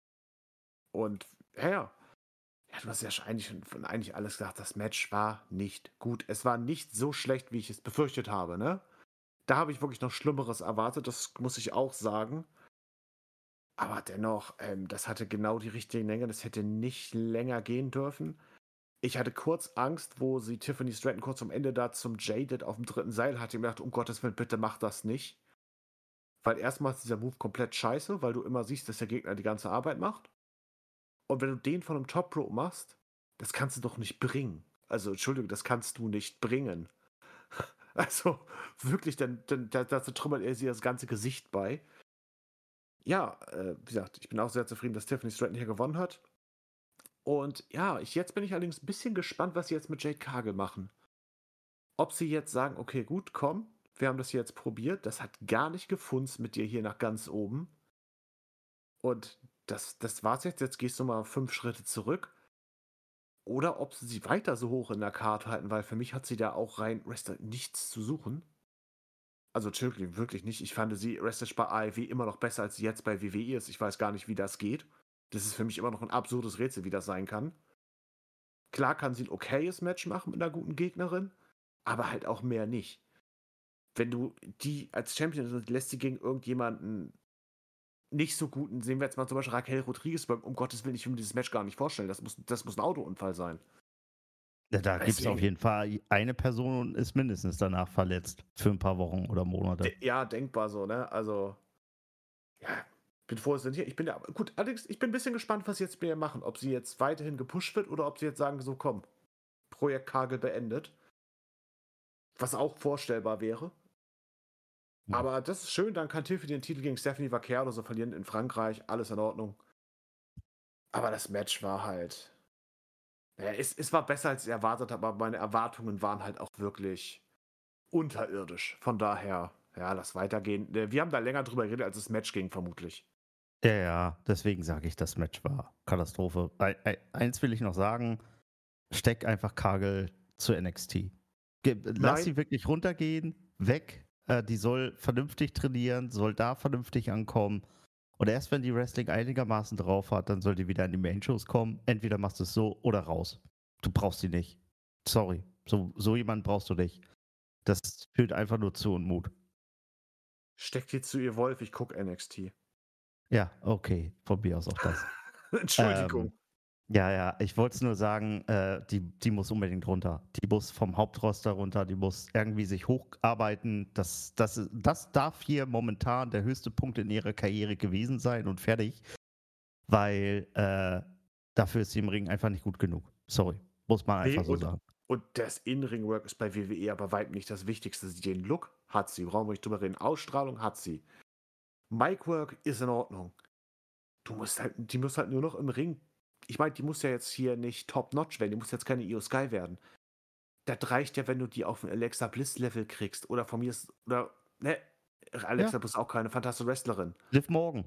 und ja, du hast ja schon eigentlich alles gesagt, das Match war nicht gut. Es war nicht so schlecht, wie ich es befürchtet habe, ne? Da habe ich wirklich noch Schlimmeres erwartet, das muss ich auch sagen. Aber dennoch, das hatte genau die richtige Länge, das hätte nicht länger gehen dürfen. Ich hatte kurz Angst, wo sie Tiffany Stratton kurz am Ende da zum Jaded auf dem dritten Seil hatte. Ich mir gedacht, um Gottes Willen, bitte mach das nicht. Weil erstmal ist dieser Move komplett scheiße, weil du immer siehst, dass der Gegner die ganze Arbeit macht. Und wenn du den von einem Top Rope machst, das kannst du doch nicht bringen. Also, Entschuldigung, das kannst du nicht bringen. Also, wirklich, dazu trümmert er sie das ganze Gesicht bei. Ja, wie gesagt, ich bin auch sehr zufrieden, dass Tiffany Stratton hier gewonnen hat. Und ja, jetzt bin ich allerdings ein bisschen gespannt, was sie jetzt mit Jade Cargill machen. Ob sie jetzt sagen, okay, gut, komm, wir haben das jetzt probiert, das hat gar nicht gefunzt mit dir hier nach ganz oben. Und das war's jetzt gehst du mal 5 Schritte zurück. Oder ob sie weiter so hoch in der Karte halten, weil für mich hat sie da auch rein Wrestler nichts zu suchen. Also Chilkley wirklich nicht. Ich fand sie wrestlerisch bei AEW immer noch besser, als sie jetzt bei WWE ist. Ich weiß gar nicht, wie das geht. Das ist für mich immer noch ein absurdes Rätsel, wie das sein kann. Klar kann sie ein okayes Match machen mit einer guten Gegnerin, aber halt auch mehr nicht. Wenn du die als Champion lässt sie gegen irgendjemanden nicht so guten, sehen wir jetzt mal zum Beispiel Raquel Rodriguez, um Gottes Willen, ich will mir dieses Match gar nicht vorstellen. Das muss ein Autounfall sein. Ja, da gibt es auf Deswegen, jeden Fall eine Person und ist mindestens danach verletzt für ein paar Wochen oder Monate. ja, denkbar so, ne? Also, ja, bin froh, dass sie hier. Ich bin ja, gut, allerdings, ich bin ein bisschen gespannt, was sie jetzt mit ihr machen. Ob sie jetzt weiterhin gepusht wird oder ob sie jetzt sagen, so komm, Projekt Kagel beendet. Was auch vorstellbar wäre. Hm. Aber das ist schön, dann kann Tiffy den Titel gegen Stephanie Vaquer oder so verlieren in Frankreich, alles in Ordnung. Aber das Match war halt. Ja, es war besser, als ich erwartet habe, aber meine Erwartungen waren halt auch wirklich unterirdisch. Von daher, ja, lass weitergehen. Wir haben da länger drüber geredet, als das Match ging, vermutlich. Ja, ja, deswegen sage ich, das Match war Katastrophe. Eins will ich noch sagen, steck einfach Cargill zu NXT. Lass Nein, sie wirklich runtergehen, weg. Die soll vernünftig trainieren, soll da vernünftig ankommen. Und erst wenn die Wrestling einigermaßen drauf hat, dann soll die wieder in die Main-Shows kommen. Entweder machst du es so oder raus. Du brauchst sie nicht. Sorry. So jemanden brauchst du nicht. Das führt einfach nur zu Unmut. steckt hier zu ihr Wolf, ich guck NXT. Ja, okay. Von mir aus auch das. Ähm, Entschuldigung. Ja, ich wollte es nur sagen, die muss unbedingt runter. Die muss vom Hauptroster runter, die muss irgendwie sich hocharbeiten. Das darf hier momentan der höchste Punkt in ihrer Karriere gewesen sein und fertig, weil dafür ist sie im Ring einfach nicht gut genug. Sorry, muss man Nee, einfach so sagen. und das In-Ring-Work ist bei WWE aber weit nicht das Wichtigste. Den Look hat sie, brauchen wir nicht drüber reden. Ausstrahlung hat sie. Mic-Work ist in Ordnung. Die muss halt nur noch im Ring. Ich meine, die muss ja jetzt hier nicht top-notch werden, die muss jetzt keine Io Sky werden. Das reicht ja, wenn du die auf ein Alexa Bliss-Level kriegst. Oder von mir ist, oder, ne, Ja, Alexa Bliss ist auch keine fantastische Wrestlerin. Liv Morgan.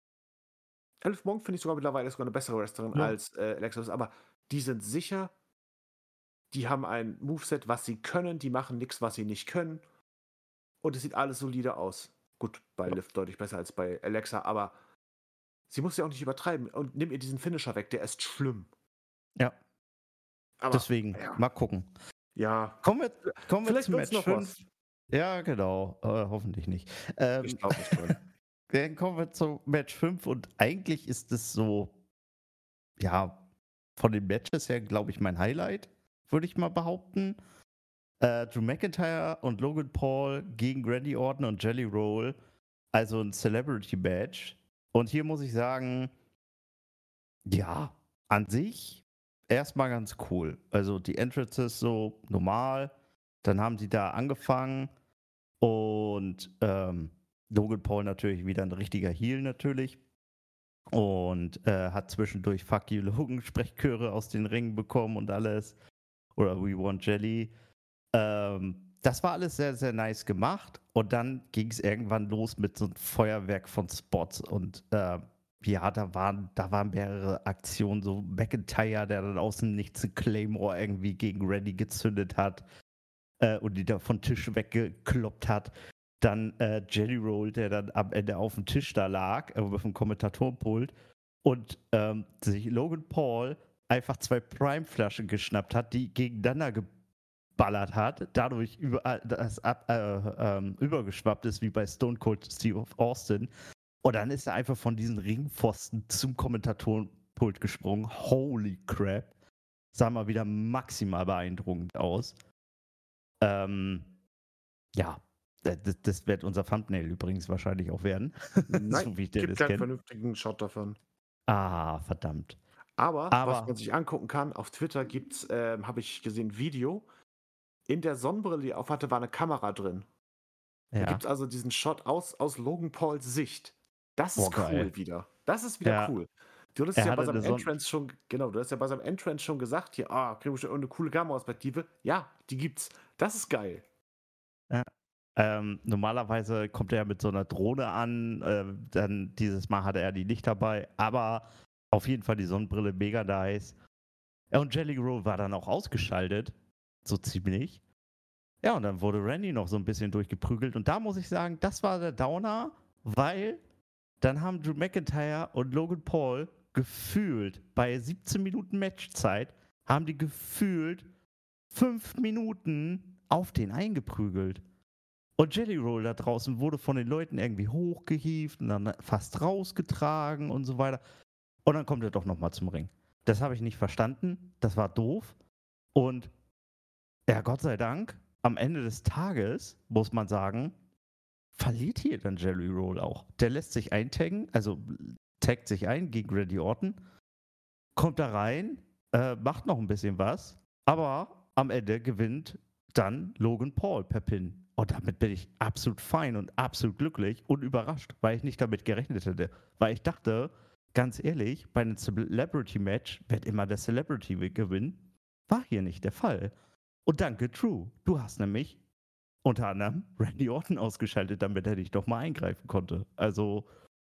Elif Monk finde ich sogar mittlerweile sogar eine bessere Wrestlerin Ja, als Alexa Bliss, aber die sind sicher, die haben ein Moveset, was sie können, die machen nichts, was sie nicht können. Und es sieht alles solide aus. Gut, bei ja, Liv deutlich besser als bei Alexa, aber sie muss ja auch nicht übertreiben. Und nimm ihr diesen Finisher weg, der ist schlimm. ja. Aber, Deswegen, ja, mal gucken. ja. Kommen wir Vielleicht zu wird's Match noch was. 5. Ja, genau. Hoffentlich nicht. Ich Ähm, glaube nicht dran. dann kommen wir zu Match 5 und eigentlich ist es so, ja, von den Matches her, glaube ich, mein Highlight, würde ich mal behaupten. Drew McIntyre und Logan Paul gegen Randy Orton und Jelly Roll, also ein Celebrity-Match. Und hier muss ich sagen, ja, an sich erstmal ganz cool. Also die Entrances so normal, dann haben sie da angefangen und Logan Paul natürlich wieder ein richtiger Heel natürlich und hat zwischendurch Fuck you Logan Sprechchöre aus den Ringen bekommen und alles oder We Want Jelly. Das war alles sehr, sehr nice gemacht und dann ging es irgendwann los mit so einem Feuerwerk von Spots und ja, da waren mehrere Aktionen, so McIntyre, der dann aus dem Nichts einen Claymore irgendwie gegen Randy gezündet hat und die da von Tisch weggekloppt hat. Dann Jelly Roll, der dann am Ende auf dem Tisch da lag, auf dem Kommentatorenpult und sich Logan Paul einfach zwei Prime-Flaschen geschnappt hat, die gegeneinander geballert hat, dadurch überall übergeschwappt ist, wie bei Stone Cold Steve Austin. Und dann ist er einfach von diesen Ringpfosten zum Kommentatorenpult gesprungen. Holy crap. Sah mal wieder maximal beeindruckend aus. Ähm, ja, das wird unser Thumbnail übrigens wahrscheinlich auch werden. Nein, So wie ich gibt das keinen kenne. vernünftigen Shot davon. Ah, verdammt. Aber was man Aber, sich angucken kann, auf Twitter gibt's, habe ich gesehen, Video. In der Sonnenbrille, die er aufhatte, war eine Kamera drin. Da ja. gibt's also diesen Shot aus Logan Pauls Sicht. Das Boah, ist geil. cool wieder. Das ist wieder Ja, cool. Du hattest er ja bei hatte seinem eine Sonne. Entrance schon, genau, du hast ja bei seinem Entrance schon gesagt, hier, kriegen wir schon irgendeine coole Kameraperspektive. Ja, die gibt's. Das ist geil. Ja. Normalerweise kommt er ja mit so einer Drohne an, dann dieses Mal hatte er die nicht dabei, aber auf jeden Fall die Sonnenbrille mega nice. Ja, und Jelly Roll war dann auch ausgeschaltet, so ziemlich. Ja, und dann wurde Randy noch so ein bisschen durchgeprügelt und da muss ich sagen, das war der Downer, weil dann haben Drew McIntyre und Logan Paul gefühlt bei 17 Minuten Matchzeit, haben die gefühlt 5 Minuten auf den eingeprügelt. Und Jelly Roll da draußen wurde von den Leuten irgendwie hochgehievt und dann fast rausgetragen und so weiter. Und dann kommt er doch nochmal zum Ring. Das habe ich nicht verstanden. Das war doof. Und ja, Gott sei Dank, am Ende des Tages, muss man sagen, verliert hier dann Jelly Roll auch. Der lässt sich eintaggen, also taggt sich ein gegen Randy Orton, kommt da rein, macht noch ein bisschen was, aber am Ende gewinnt dann Logan Paul per Pin. Und damit bin ich absolut fein und absolut glücklich und überrascht, weil ich nicht damit gerechnet hätte. Weil ich dachte, ganz ehrlich, bei einem Celebrity-Match wird immer der Celebrity gewinnen. War hier nicht der Fall. Und danke, Drew. Du hast nämlich unter anderem Randy Orton ausgeschaltet, damit er dich doch mal eingreifen konnte. Also,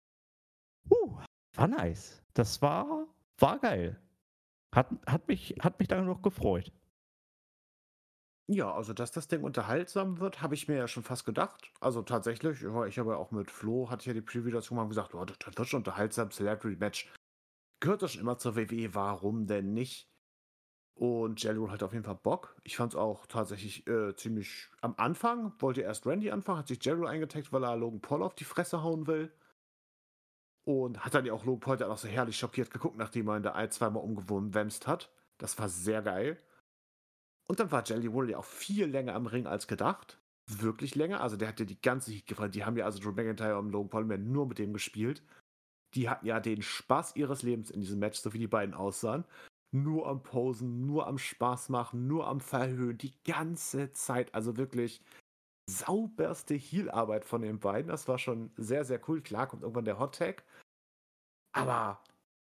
war nice. Das war geil. Hat mich dann noch gefreut. Ja, also dass das Ding unterhaltsam wird, habe ich mir ja schon fast gedacht. Also tatsächlich, ja, ich habe ja auch mit Flo, hatte ich ja die Preview dazu mal gesagt, das wird schon unterhaltsam, Celebrity-Match. Gehört das schon immer zur WWE, warum denn nicht? Und Jelly Roll hat auf jeden Fall Bock. Ich fand es auch tatsächlich ziemlich am Anfang, wollte erst Randy anfangen, hat sich Jelly Roll eingetaggt, weil er Logan Paul auf die Fresse hauen will. Und hat dann ja auch Logan Paul dann auch so herrlich schockiert geguckt, nachdem er ihn da ein-, zweimal umgewämst hat. Das war sehr geil. Und dann war Jelly Roll ja auch viel länger am Ring als gedacht. Wirklich länger. Also der hat ja die ganze Heat gefallen. Die haben ja also Drew McIntyre und Logan Paul nur mit dem gespielt. Die hatten ja den Spaß ihres Lebens in diesem Match, so wie die beiden aussahen. Nur am Posen, nur am Spaß machen, nur am Verhöhnen, die ganze Zeit. Also wirklich sauberste Heel-Arbeit von den beiden. Das war schon sehr, sehr cool. Klar kommt irgendwann der Hot-Tag. Aber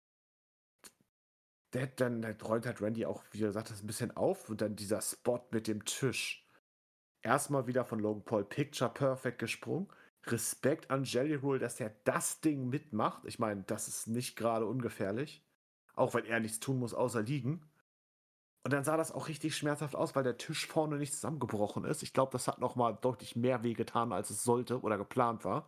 der räumt halt Randy auch, wie gesagt, das ein bisschen auf. Und dann dieser Spot mit dem Tisch. Erstmal wieder von Logan Paul Picture Perfect gesprungen. Respekt an Jelly Roll, dass er das Ding mitmacht. Ich meine, das ist nicht gerade ungefährlich. Auch wenn er nichts tun muss, außer liegen. Und dann sah das auch richtig schmerzhaft aus, weil der Tisch vorne nicht zusammengebrochen ist. Ich glaube, das hat nochmal deutlich mehr wehgetan, als es sollte oder geplant war.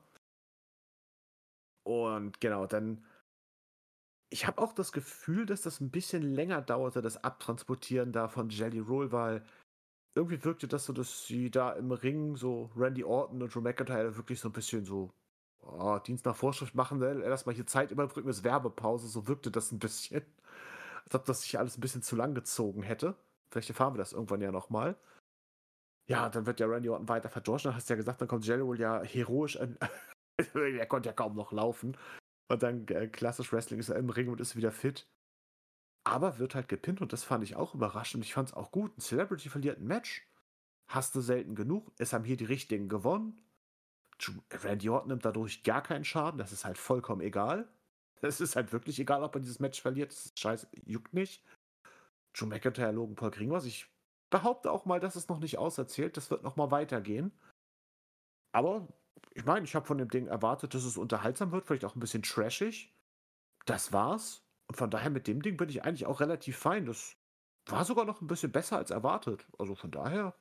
Und genau, dann. Ich habe auch das Gefühl, dass das ein bisschen länger dauerte, das Abtransportieren da von Jelly Roll, weil irgendwie wirkte das so, dass sie da im Ring so Randy Orton und Drew McIntyre wirklich so ein bisschen so Dienst nach Vorschrift machen, lass mal hier Zeit überbrücken, ist Werbepause, so wirkte das ein bisschen. Als ob das sich alles ein bisschen zu lang gezogen hätte. Vielleicht erfahren wir das irgendwann ja nochmal. Ja, dann wird ja Randy Orton weiter verdorschen. Dann hast du ja gesagt, dann kommt Jelly Roll ja heroisch an. Er konnte ja kaum noch laufen. Und dann klassisch Wrestling ist er im Ring und ist wieder fit. Aber wird halt gepinnt und das fand ich auch überraschend. Ich fand es auch gut. Ein Celebrity verliert ein Match. Hast du selten genug. Es haben hier die Richtigen gewonnen. Randy Orton nimmt dadurch gar keinen Schaden. Das ist halt vollkommen egal. Es ist halt wirklich egal, ob er dieses Match verliert. Das ist scheiße, juckt nicht. Drew McIntyre, Logan Paul kriegen was. Ich behaupte auch mal, dass es noch nicht auserzählt. Das wird noch mal weitergehen. Aber ich meine, ich habe von dem Ding erwartet, dass es unterhaltsam wird, vielleicht auch ein bisschen trashig. Das war's. Und von daher mit dem Ding bin ich eigentlich auch relativ fein. Das war sogar noch ein bisschen besser als erwartet. Also von daher,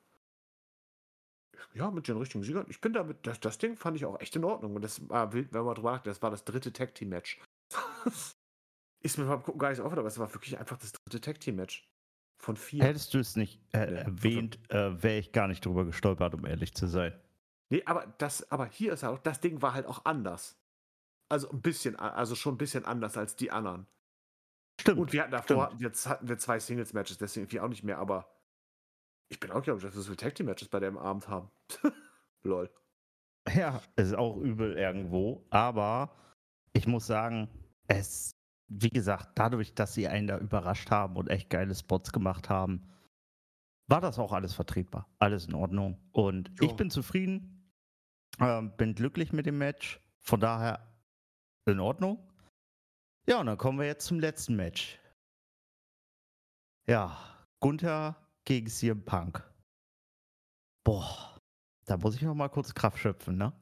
ja, mit den richtigen Siegern. Ich bin damit, das Ding fand ich auch echt in Ordnung. Und das war wild, wenn man drüber nachdenkt, das war das dritte Tag-Team-Match. Ist mir beim Gucken gar nicht so aufgefallen, aber es war wirklich einfach das dritte Tag-Team-Match. Von 4. Hättest du es nicht erwähnt, wäre ich gar nicht drüber gestolpert, um ehrlich zu sein. Nee, aber hier ist ja auch, das Ding war halt auch anders. Also ein bisschen, also schon ein bisschen anders als die anderen. Stimmt. Und wir hatten davor, hatten wir 2 Singles-Matches, deswegen irgendwie auch nicht mehr, aber ich bin auch, glaube ich, dass wir so viele Tag-Team-Matches bei dem Abend haben. Lol. Ja, es ist auch übel irgendwo, aber ich muss sagen, wie gesagt, dadurch, dass sie einen da überrascht haben und echt geile Spots gemacht haben, war das auch alles vertretbar. Alles in Ordnung. Und ich bin zufrieden, bin glücklich mit dem Match. Von daher in Ordnung. Ja, und dann kommen wir jetzt zum letzten Match. Ja, Gunther gegen CM Punk. Boah, da muss ich noch mal kurz Kraft schöpfen, ne?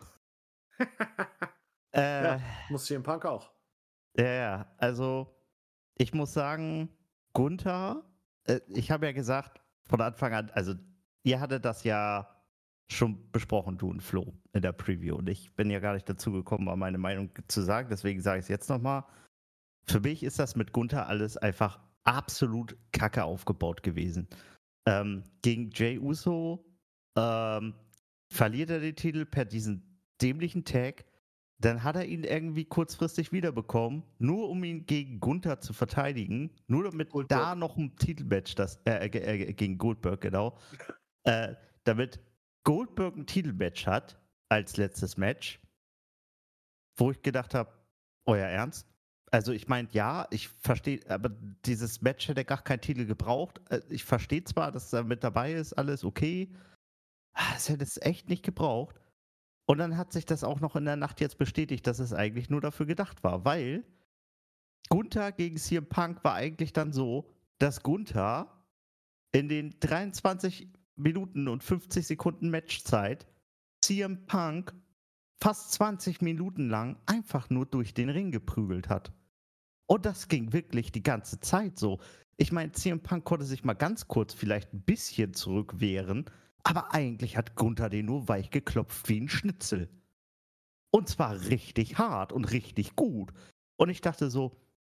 Ja, muss CM Punk auch. Ja, also ich muss sagen, Gunther, ich habe ja gesagt, von Anfang an, also ihr hattet das ja schon besprochen, du und Flo, in der Preview. Und ich bin ja gar nicht dazu gekommen, mal meine Meinung zu sagen, deswegen sage ich es jetzt nochmal. Für mich ist das mit Gunther alles einfach absolut kacke aufgebaut gewesen. Gegen Jey Uso verliert er den Titel per diesen dämlichen Tag. Dann hat er ihn irgendwie kurzfristig wiederbekommen, nur um ihn gegen Gunther zu verteidigen, nur damit Goldberg. da noch ein Titelmatch, gegen Goldberg, genau, damit Goldberg ein Titelmatch hat als letztes Match, wo ich gedacht habe, euer Ernst? Also ich meine, ja, ich verstehe, aber dieses Match hätte gar keinen Titel gebraucht. Ich verstehe zwar, dass er mit dabei ist, alles okay, es hätte es echt nicht gebraucht. Und dann hat sich das auch noch in der Nacht jetzt bestätigt, dass es eigentlich nur dafür gedacht war, weil Gunther gegen CM Punk war eigentlich dann so, dass Gunther in den 23 Minuten und 50 Sekunden Matchzeit CM Punk fast 20 Minuten lang einfach nur durch den Ring geprügelt hat. Und das ging wirklich die ganze Zeit so. Ich meine, CM Punk konnte sich mal ganz kurz vielleicht ein bisschen zurückwehren, aber eigentlich hat Gunther den nur weich geklopft wie ein Schnitzel. Und zwar richtig hart und richtig gut. Und ich dachte so,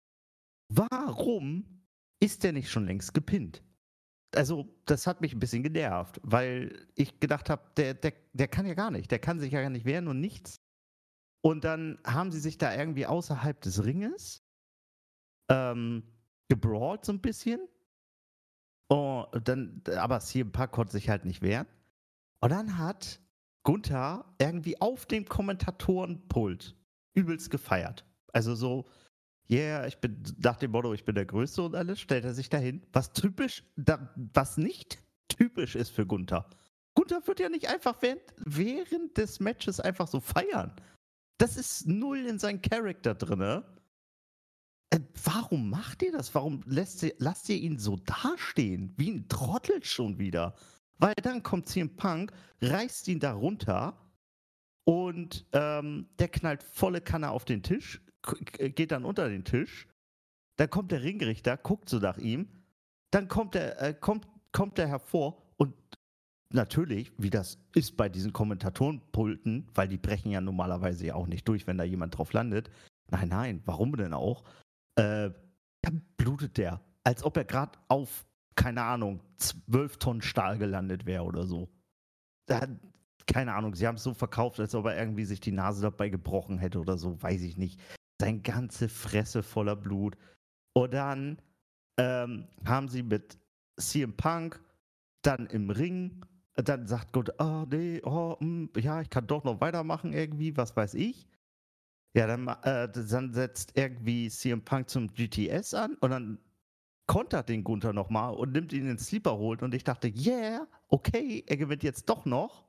warum ist der nicht schon längst gepinnt? Also, das hat mich ein bisschen genervt, weil ich gedacht habe, der kann ja gar nicht. Der kann sich ja gar nicht wehren und nichts. Und dann haben sie sich da irgendwie außerhalb des Ringes ähm, gebrawlt so ein bisschen. Und dann, aber CM Punk konnte sich halt nicht wehren. Und dann hat Gunther irgendwie auf dem Kommentatorenpult übelst gefeiert. Also so, yeah, ich bin nach dem Motto, ich bin der Größte und alles, stellt er sich dahin. Was nicht typisch ist für Gunther. Gunther wird ja nicht einfach während des Matches einfach so feiern. Das ist null in seinem Charakter drin. Warum macht ihr das? Warum lasst ihr ihn so dastehen? Wie ein Trottel schon wieder. Weil dann kommt CM Punk, reißt ihn da runter und der knallt volle Kanne auf den Tisch, geht dann unter den Tisch. Dann kommt der Ringrichter, guckt so nach ihm. Dann kommt er hervor und natürlich, wie das ist bei diesen Kommentatorenpulten, weil die brechen ja normalerweise ja auch nicht durch, wenn da jemand drauf landet. Nein, warum denn auch? Dann blutet der, als ob er gerade auf, keine Ahnung, 12 Tonnen Stahl gelandet wäre oder so. Da, keine Ahnung, sie haben es so verkauft, als ob er irgendwie sich die Nase dabei gebrochen hätte oder so, weiß ich nicht. Seine ganze Fresse voller Blut. Und dann haben sie mit CM Punk dann im Ring, dann sagt Gott, oh nee, ja, ich kann doch noch weitermachen irgendwie, was weiß ich. Ja, dann setzt irgendwie CM Punk zum GTS an und dann kontert den Gunther nochmal und nimmt ihn in den Sleeper holt und ich dachte, yeah, okay, er gewinnt jetzt doch noch.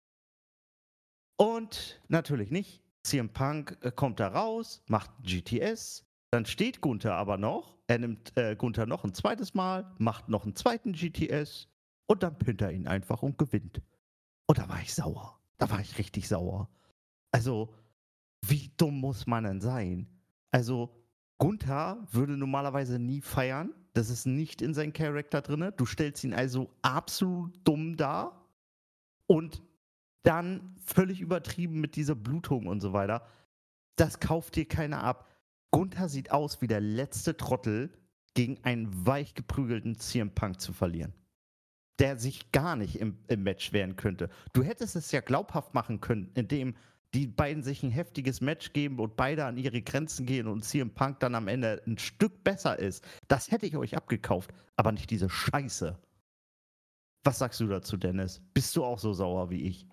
Und natürlich nicht. CM Punk kommt da raus, macht GTS, dann steht Gunther aber noch, er nimmt Gunther noch ein zweites Mal, macht noch einen zweiten GTS und dann pinnt er ihn einfach und gewinnt. Und da war ich sauer. Da war ich richtig sauer. Also, wie dumm muss man denn sein? Also, Gunther würde normalerweise nie feiern. Das ist nicht in seinem Charakter drin. Du stellst ihn also absolut dumm dar. Und dann völlig übertrieben mit dieser Blutung und so weiter. Das kauft dir keiner ab. Gunther sieht aus wie der letzte Trottel, gegen einen weich geprügelten CM Punk zu verlieren, der sich gar nicht im Match wehren könnte. Du hättest es ja glaubhaft machen können, indem die beiden sich ein heftiges Match geben und beide an ihre Grenzen gehen und CM Punk dann am Ende ein Stück besser ist. Das hätte ich euch abgekauft, aber nicht diese Scheiße. Was sagst du dazu, Dennis? Bist du auch so sauer wie ich?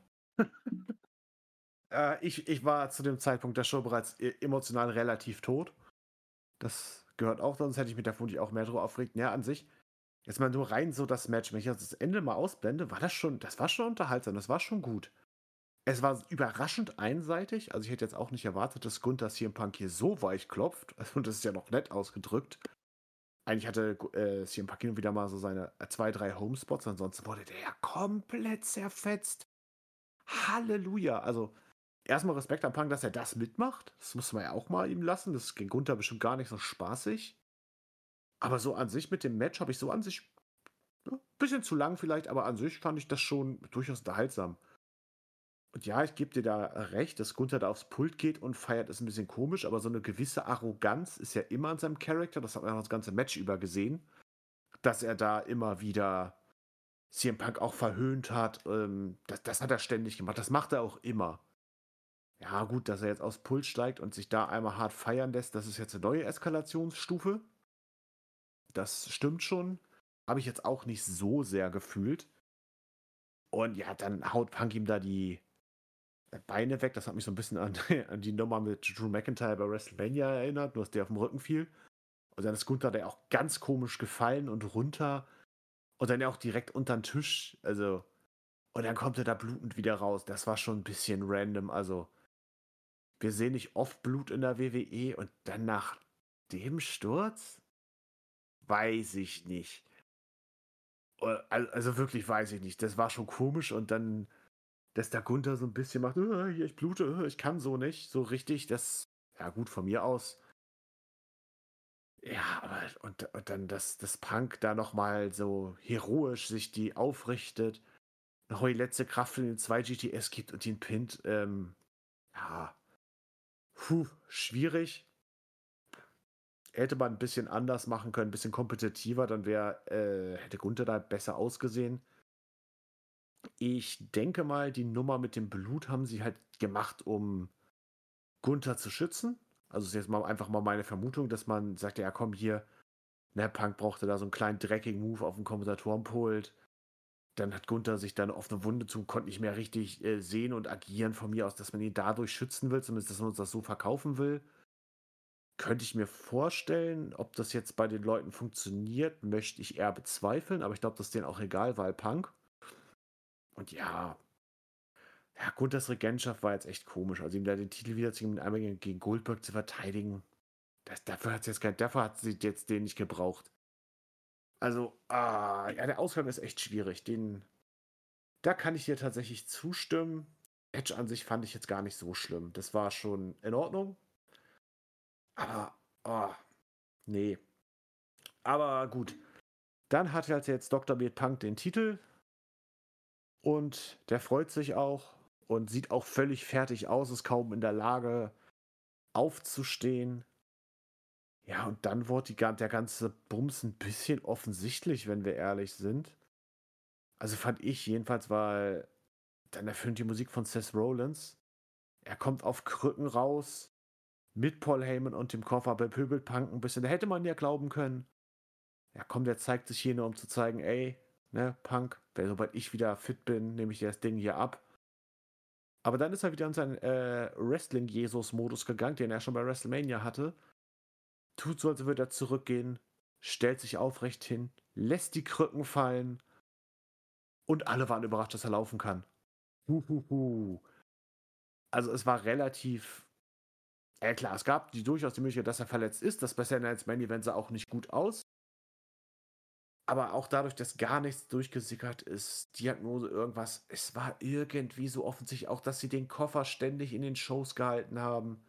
Ich war zu dem Zeitpunkt der Show bereits emotional relativ tot. Das gehört auch, sonst hätte ich mich da vermutlich auch mehr drüber aufgeregt. Ja, an sich, jetzt mal nur rein so das Match, wenn ich jetzt das Ende mal ausblende, das war schon unterhaltsam, das war schon gut. Es war überraschend einseitig, also ich hätte jetzt auch nicht erwartet, dass Gunther CM Punk hier so weich klopft. Also das ist ja noch nett ausgedrückt. Eigentlich hatte CM Punk hin und wieder mal so seine 2, 3 Homespots, ansonsten wurde der ja komplett zerfetzt. Halleluja. Also erstmal Respekt an Punk, dass er das mitmacht. Das muss man ja auch mal ihm lassen. Das ist gegen Gunther bestimmt gar nicht so spaßig. Aber so an sich mit dem Match habe ich so an sich, ja, bisschen zu lang vielleicht, aber an sich fand ich das schon durchaus unterhaltsam. Und ja, ich gebe dir da recht, dass Gunther da aufs Pult geht und feiert, ist ein bisschen komisch, aber so eine gewisse Arroganz ist ja immer an seinem Charakter. Das hat man auch das ganze Match über gesehen, dass er da immer wieder CM Punk auch verhöhnt hat. Das hat er ständig gemacht. Das macht er auch immer. Ja, gut, dass er jetzt aufs Pult steigt und sich da einmal hart feiern lässt, das ist jetzt eine neue Eskalationsstufe. Das stimmt schon. Habe ich jetzt auch nicht so sehr gefühlt. Und ja, dann haut Punk ihm da die Beine weg. Das hat mich so ein bisschen an, an die Nummer mit Drew McIntyre bei WrestleMania erinnert, nur dass der auf dem Rücken fiel. Und dann ist Gunther der auch ganz komisch gefallen und runter. Und dann ja auch direkt unter den Tisch. Also, und dann kommt er da blutend wieder raus. Das war schon ein bisschen random. Also, wir sehen nicht oft Blut in der WWE und dann nach dem Sturz? Weiß ich nicht. Also wirklich weiß ich nicht. Das war schon komisch und dann, dass der Gunther so ein bisschen macht, hier, ich blute, ich kann so nicht, so richtig, das, ja gut, von mir aus. Ja, aber und dann, dass Punk da nochmal so heroisch sich die aufrichtet, noch die letzte Kraft für den 2 GTS gibt und ihn pinnt, ja, schwierig. Hätte man ein bisschen anders machen können, ein bisschen kompetitiver, dann hätte Gunther da besser ausgesehen. Ich denke mal, die Nummer mit dem Blut haben sie halt gemacht, um Gunther zu schützen. Also ist jetzt mal einfach mal meine Vermutung, dass man sagt, ja komm hier, ne, Punk brauchte da so einen kleinen dreckigen Move auf dem Kommentatorenpult. Dann hat Gunther sich dann auf eine Wunde zu, konnte nicht mehr richtig sehen und agieren von mir aus, dass man ihn dadurch schützen will, zumindest dass man uns das so verkaufen will. Könnte ich mir vorstellen, ob das jetzt bei den Leuten funktioniert, möchte ich eher bezweifeln, aber ich glaube, das ist denen auch egal, weil Punk. Und ja, Gunthers Regentschaft war jetzt echt komisch. Also ihm da den Titel wiederzugeben, einmal gegen Goldberg zu verteidigen, dafür hat sie jetzt den nicht gebraucht. Also, ja, der Ausgang ist echt schwierig. Da kann ich dir tatsächlich zustimmen. Edge an sich fand ich jetzt gar nicht so schlimm. Das war schon in Ordnung. Aber, nee. Aber gut. Dann hat halt jetzt Dr. Beat Punk den Titel und der freut sich auch und sieht auch völlig fertig aus, ist kaum in der Lage aufzustehen. Ja, und dann wurde der ganze Bums ein bisschen offensichtlich, wenn wir ehrlich sind. Also fand ich jedenfalls, weil dann erfüllt die Musik von Seth Rollins. Er kommt auf Krücken raus mit Paul Heyman und dem Koffer, bepöbelt Punk ein bisschen. Da hätte man ja glauben können, ja komm, der zeigt sich hier nur, um zu zeigen, ey, ne, Punk, sobald ich wieder fit bin, nehme ich dir das Ding hier ab. Aber dann ist er wieder in seinen Wrestling-Jesus-Modus gegangen, den er schon bei WrestleMania hatte. Tut so, als würde er zurückgehen, stellt sich aufrecht hin, lässt die Krücken fallen und alle waren überrascht, dass er laufen kann. Huhuhu. Also es war relativ. Klar, es gab durchaus die Möglichkeit, dass er verletzt ist. Das bei Saturday Night's Main Event sah auch nicht gut aus. Aber auch dadurch, dass gar nichts durchgesickert ist, Diagnose, irgendwas, es war irgendwie so offensichtlich auch, dass sie den Koffer ständig in den Shows gehalten haben.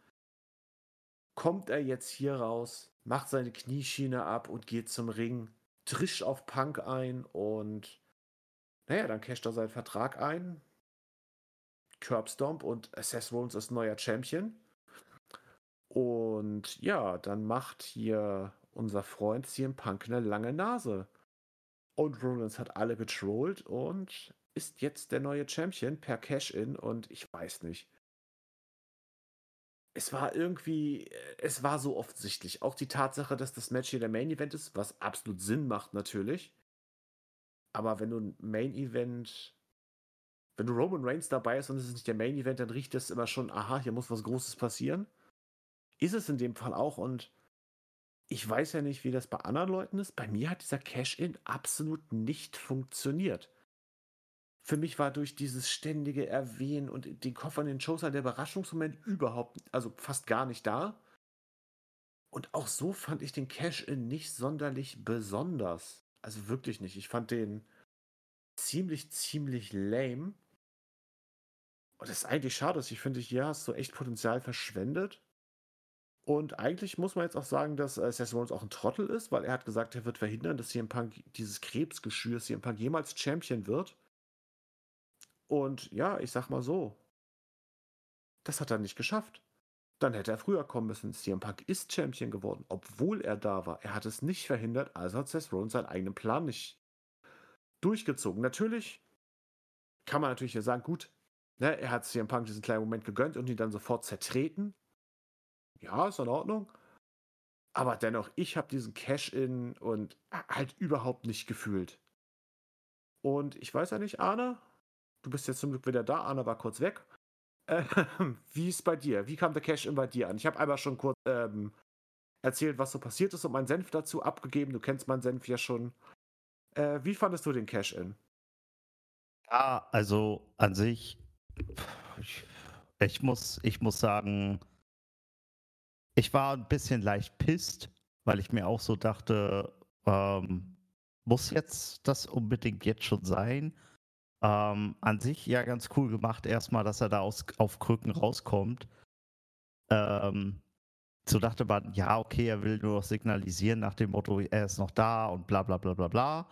Kommt er jetzt hier raus, macht seine Knieschiene ab und geht zum Ring, trischt auf Punk ein und naja, dann casht er seinen Vertrag ein. Curbstomp und Seth Rollins ist neuer Champion. Und ja, dann macht hier unser Freund CM Punk eine lange Nase. Und Rollins hat alle getrollt und ist jetzt der neue Champion per Cash-In und ich weiß nicht. Es war so offensichtlich. Auch die Tatsache, dass das Match hier der Main Event ist, was absolut Sinn macht natürlich. Aber wenn du ein Main Event, wenn du Roman Reigns dabei ist und es ist nicht der Main Event, dann riecht es immer schon, aha, hier muss was Großes passieren. Ist es in dem Fall auch und ich weiß ja nicht, wie das bei anderen Leuten ist. Bei mir hat dieser Cash-In absolut nicht funktioniert. Für mich war durch dieses ständige Erwähnen und den Koffer in den Shows halt der Überraschungsmoment also fast gar nicht da. Und auch so fand ich den Cash-In nicht sonderlich besonders. Also wirklich nicht. Ich fand den ziemlich lame. Und das ist eigentlich schade. Ich finde, hier hast du echt Potenzial verschwendet. Und eigentlich muss man jetzt auch sagen, dass Seth Rollins auch ein Trottel ist, weil er hat gesagt, er wird verhindern, dass CM Punk dieses Krebsgeschwür CM Punk jemals Champion wird. Und ja, ich sag mal so, das hat er nicht geschafft. Dann hätte er früher kommen müssen. CM Punk ist Champion geworden, obwohl er da war. Er hat es nicht verhindert, also hat Seth Rollins seinen eigenen Plan nicht durchgezogen. Natürlich kann man natürlich sagen, gut, ne, er hat CM Punk diesen kleinen Moment gegönnt und ihn dann sofort zertreten. Ja, ist in Ordnung. Aber dennoch, ich habe diesen Cash-In und halt überhaupt nicht gefühlt. Und ich weiß ja nicht, Arne, du bist jetzt zum Glück wieder da. Arne war kurz weg. Wie ist bei dir? Wie kam der Cash-In bei dir an? Ich habe einmal schon kurz erzählt, was so passiert ist und meinen Senf dazu abgegeben. Du kennst meinen Senf ja schon. Wie fandest du den Cash-In? Ja, also an sich, ich, ich muss sagen, ich war ein bisschen leicht pisst, weil ich mir auch so dachte, muss jetzt das unbedingt jetzt schon sein? An sich ja ganz cool gemacht, erstmal, dass er da auf Krücken rauskommt. Ähm, so dachte man, ja, okay, er will nur noch signalisieren nach dem Motto, er ist noch da und bla bla bla bla bla.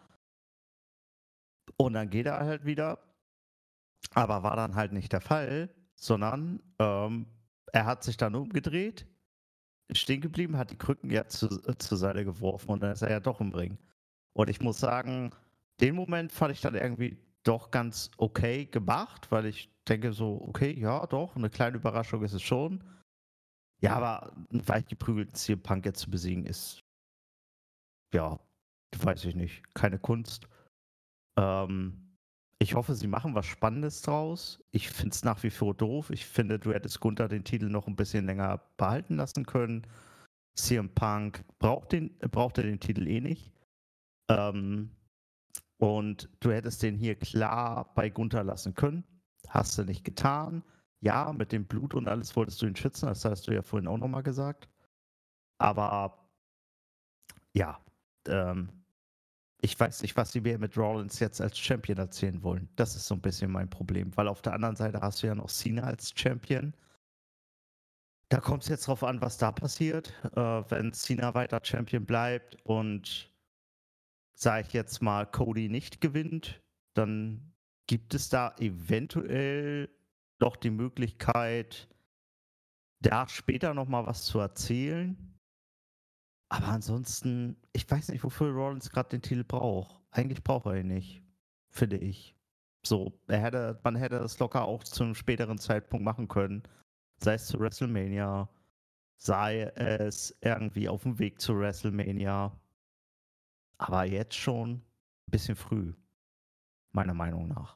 Und dann geht er halt wieder. Aber war dann halt nicht der Fall, sondern er hat sich dann umgedreht, ist stehen geblieben, hat die Krücken ja zur Seite geworfen und dann ist er ja doch im Ring. Und ich muss sagen, den Moment fand ich dann irgendwie doch ganz okay gemacht, weil ich denke so, okay, ja, doch, eine kleine Überraschung ist es schon. Ja, aber einen weit geprügelten CM Punk jetzt zu besiegen ist, ja, weiß ich nicht, keine Kunst. Ähm, Ich hoffe, sie machen was Spannendes draus. Ich finde es nach wie vor doof. Ich finde, du hättest Gunther den Titel noch ein bisschen länger behalten lassen können. CM Punk brauchte den Titel eh nicht. Ähm, und du hättest den hier klar bei Gunther lassen können. Hast du nicht getan. Ja, mit dem Blut und alles wolltest du ihn schützen, das hast du ja vorhin auch nochmal gesagt. Aber ja, ähm, ich weiß nicht, was sie mir mit Rollins jetzt als Champion erzählen wollen. Das ist so ein bisschen mein Problem, weil auf der anderen Seite hast du ja noch Cena als Champion. Da kommt es jetzt drauf an, was da passiert. Wenn Cena weiter Champion bleibt und, sage ich jetzt mal, Cody nicht gewinnt, dann gibt es da eventuell doch die Möglichkeit, da später noch mal was zu erzählen. Aber ansonsten, ich weiß nicht, wofür Rollins gerade den Titel braucht. Eigentlich braucht er ihn nicht, finde ich. So, man hätte das locker auch zu einem späteren Zeitpunkt machen können. Sei es zu WrestleMania, sei es irgendwie auf dem Weg zu WrestleMania. Aber jetzt schon ein bisschen früh, meiner Meinung nach.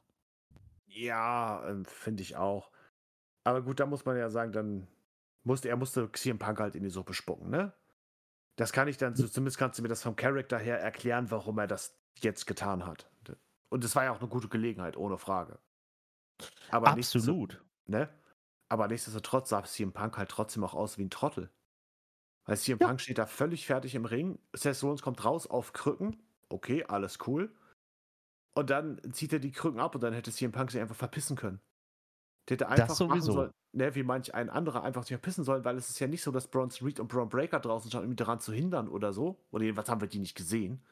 Ja, finde ich auch. Aber gut, da muss man ja sagen, musste CM Punk halt in die Suppe spucken, ne? Das kann ich dann, zumindest kannst du mir das vom Charakter her erklären, warum er das jetzt getan hat. Und es war ja auch eine gute Gelegenheit, ohne Frage. Aber Absolut. ne? Aber nichtsdestotrotz sah CM Punk halt trotzdem auch aus wie ein Trottel. Weil CM Ja, Punk steht da völlig fertig im Ring. Seth Rollins kommt raus auf Krücken. Okay, alles cool. Und dann zieht er die Krücken ab und dann hätte CM Punk sich einfach verpissen können. Der hätte das einfach machen sowieso. sollen, ne, wie manch ein anderer einfach sich verpissen sollen, weil es ist ja nicht so, dass Bronson Reed und Braun Breaker draußen standen, um ihn daran zu hindern oder so. Oder jedenfalls haben wir die nicht gesehen.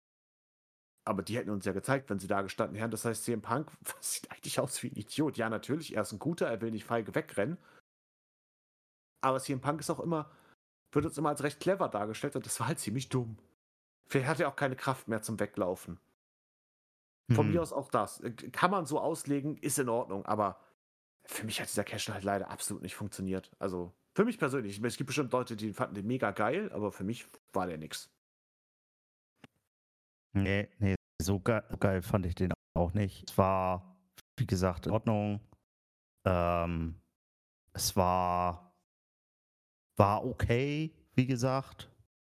Aber die hätten uns ja gezeigt, wenn sie da gestanden wären. Das heißt, CM Punk sieht eigentlich aus wie ein Idiot. Ja, natürlich, er ist ein guter, er will nicht feige wegrennen. Aber CM Punk ist auch immer, wird uns immer als recht clever dargestellt und das war halt ziemlich dumm. Vielleicht hat er auch keine Kraft mehr zum Weglaufen. Von mir Hm. aus auch das. Kann man so auslegen, ist in Ordnung, aber für mich hat dieser Cash halt leider absolut nicht funktioniert. Also, für mich persönlich. Es gibt bestimmt Leute, die fanden den mega geil, aber für mich war der nix. Nee, so geil fand ich den auch nicht. Es war, wie gesagt, in Ordnung. Ähm, Es war okay, wie gesagt,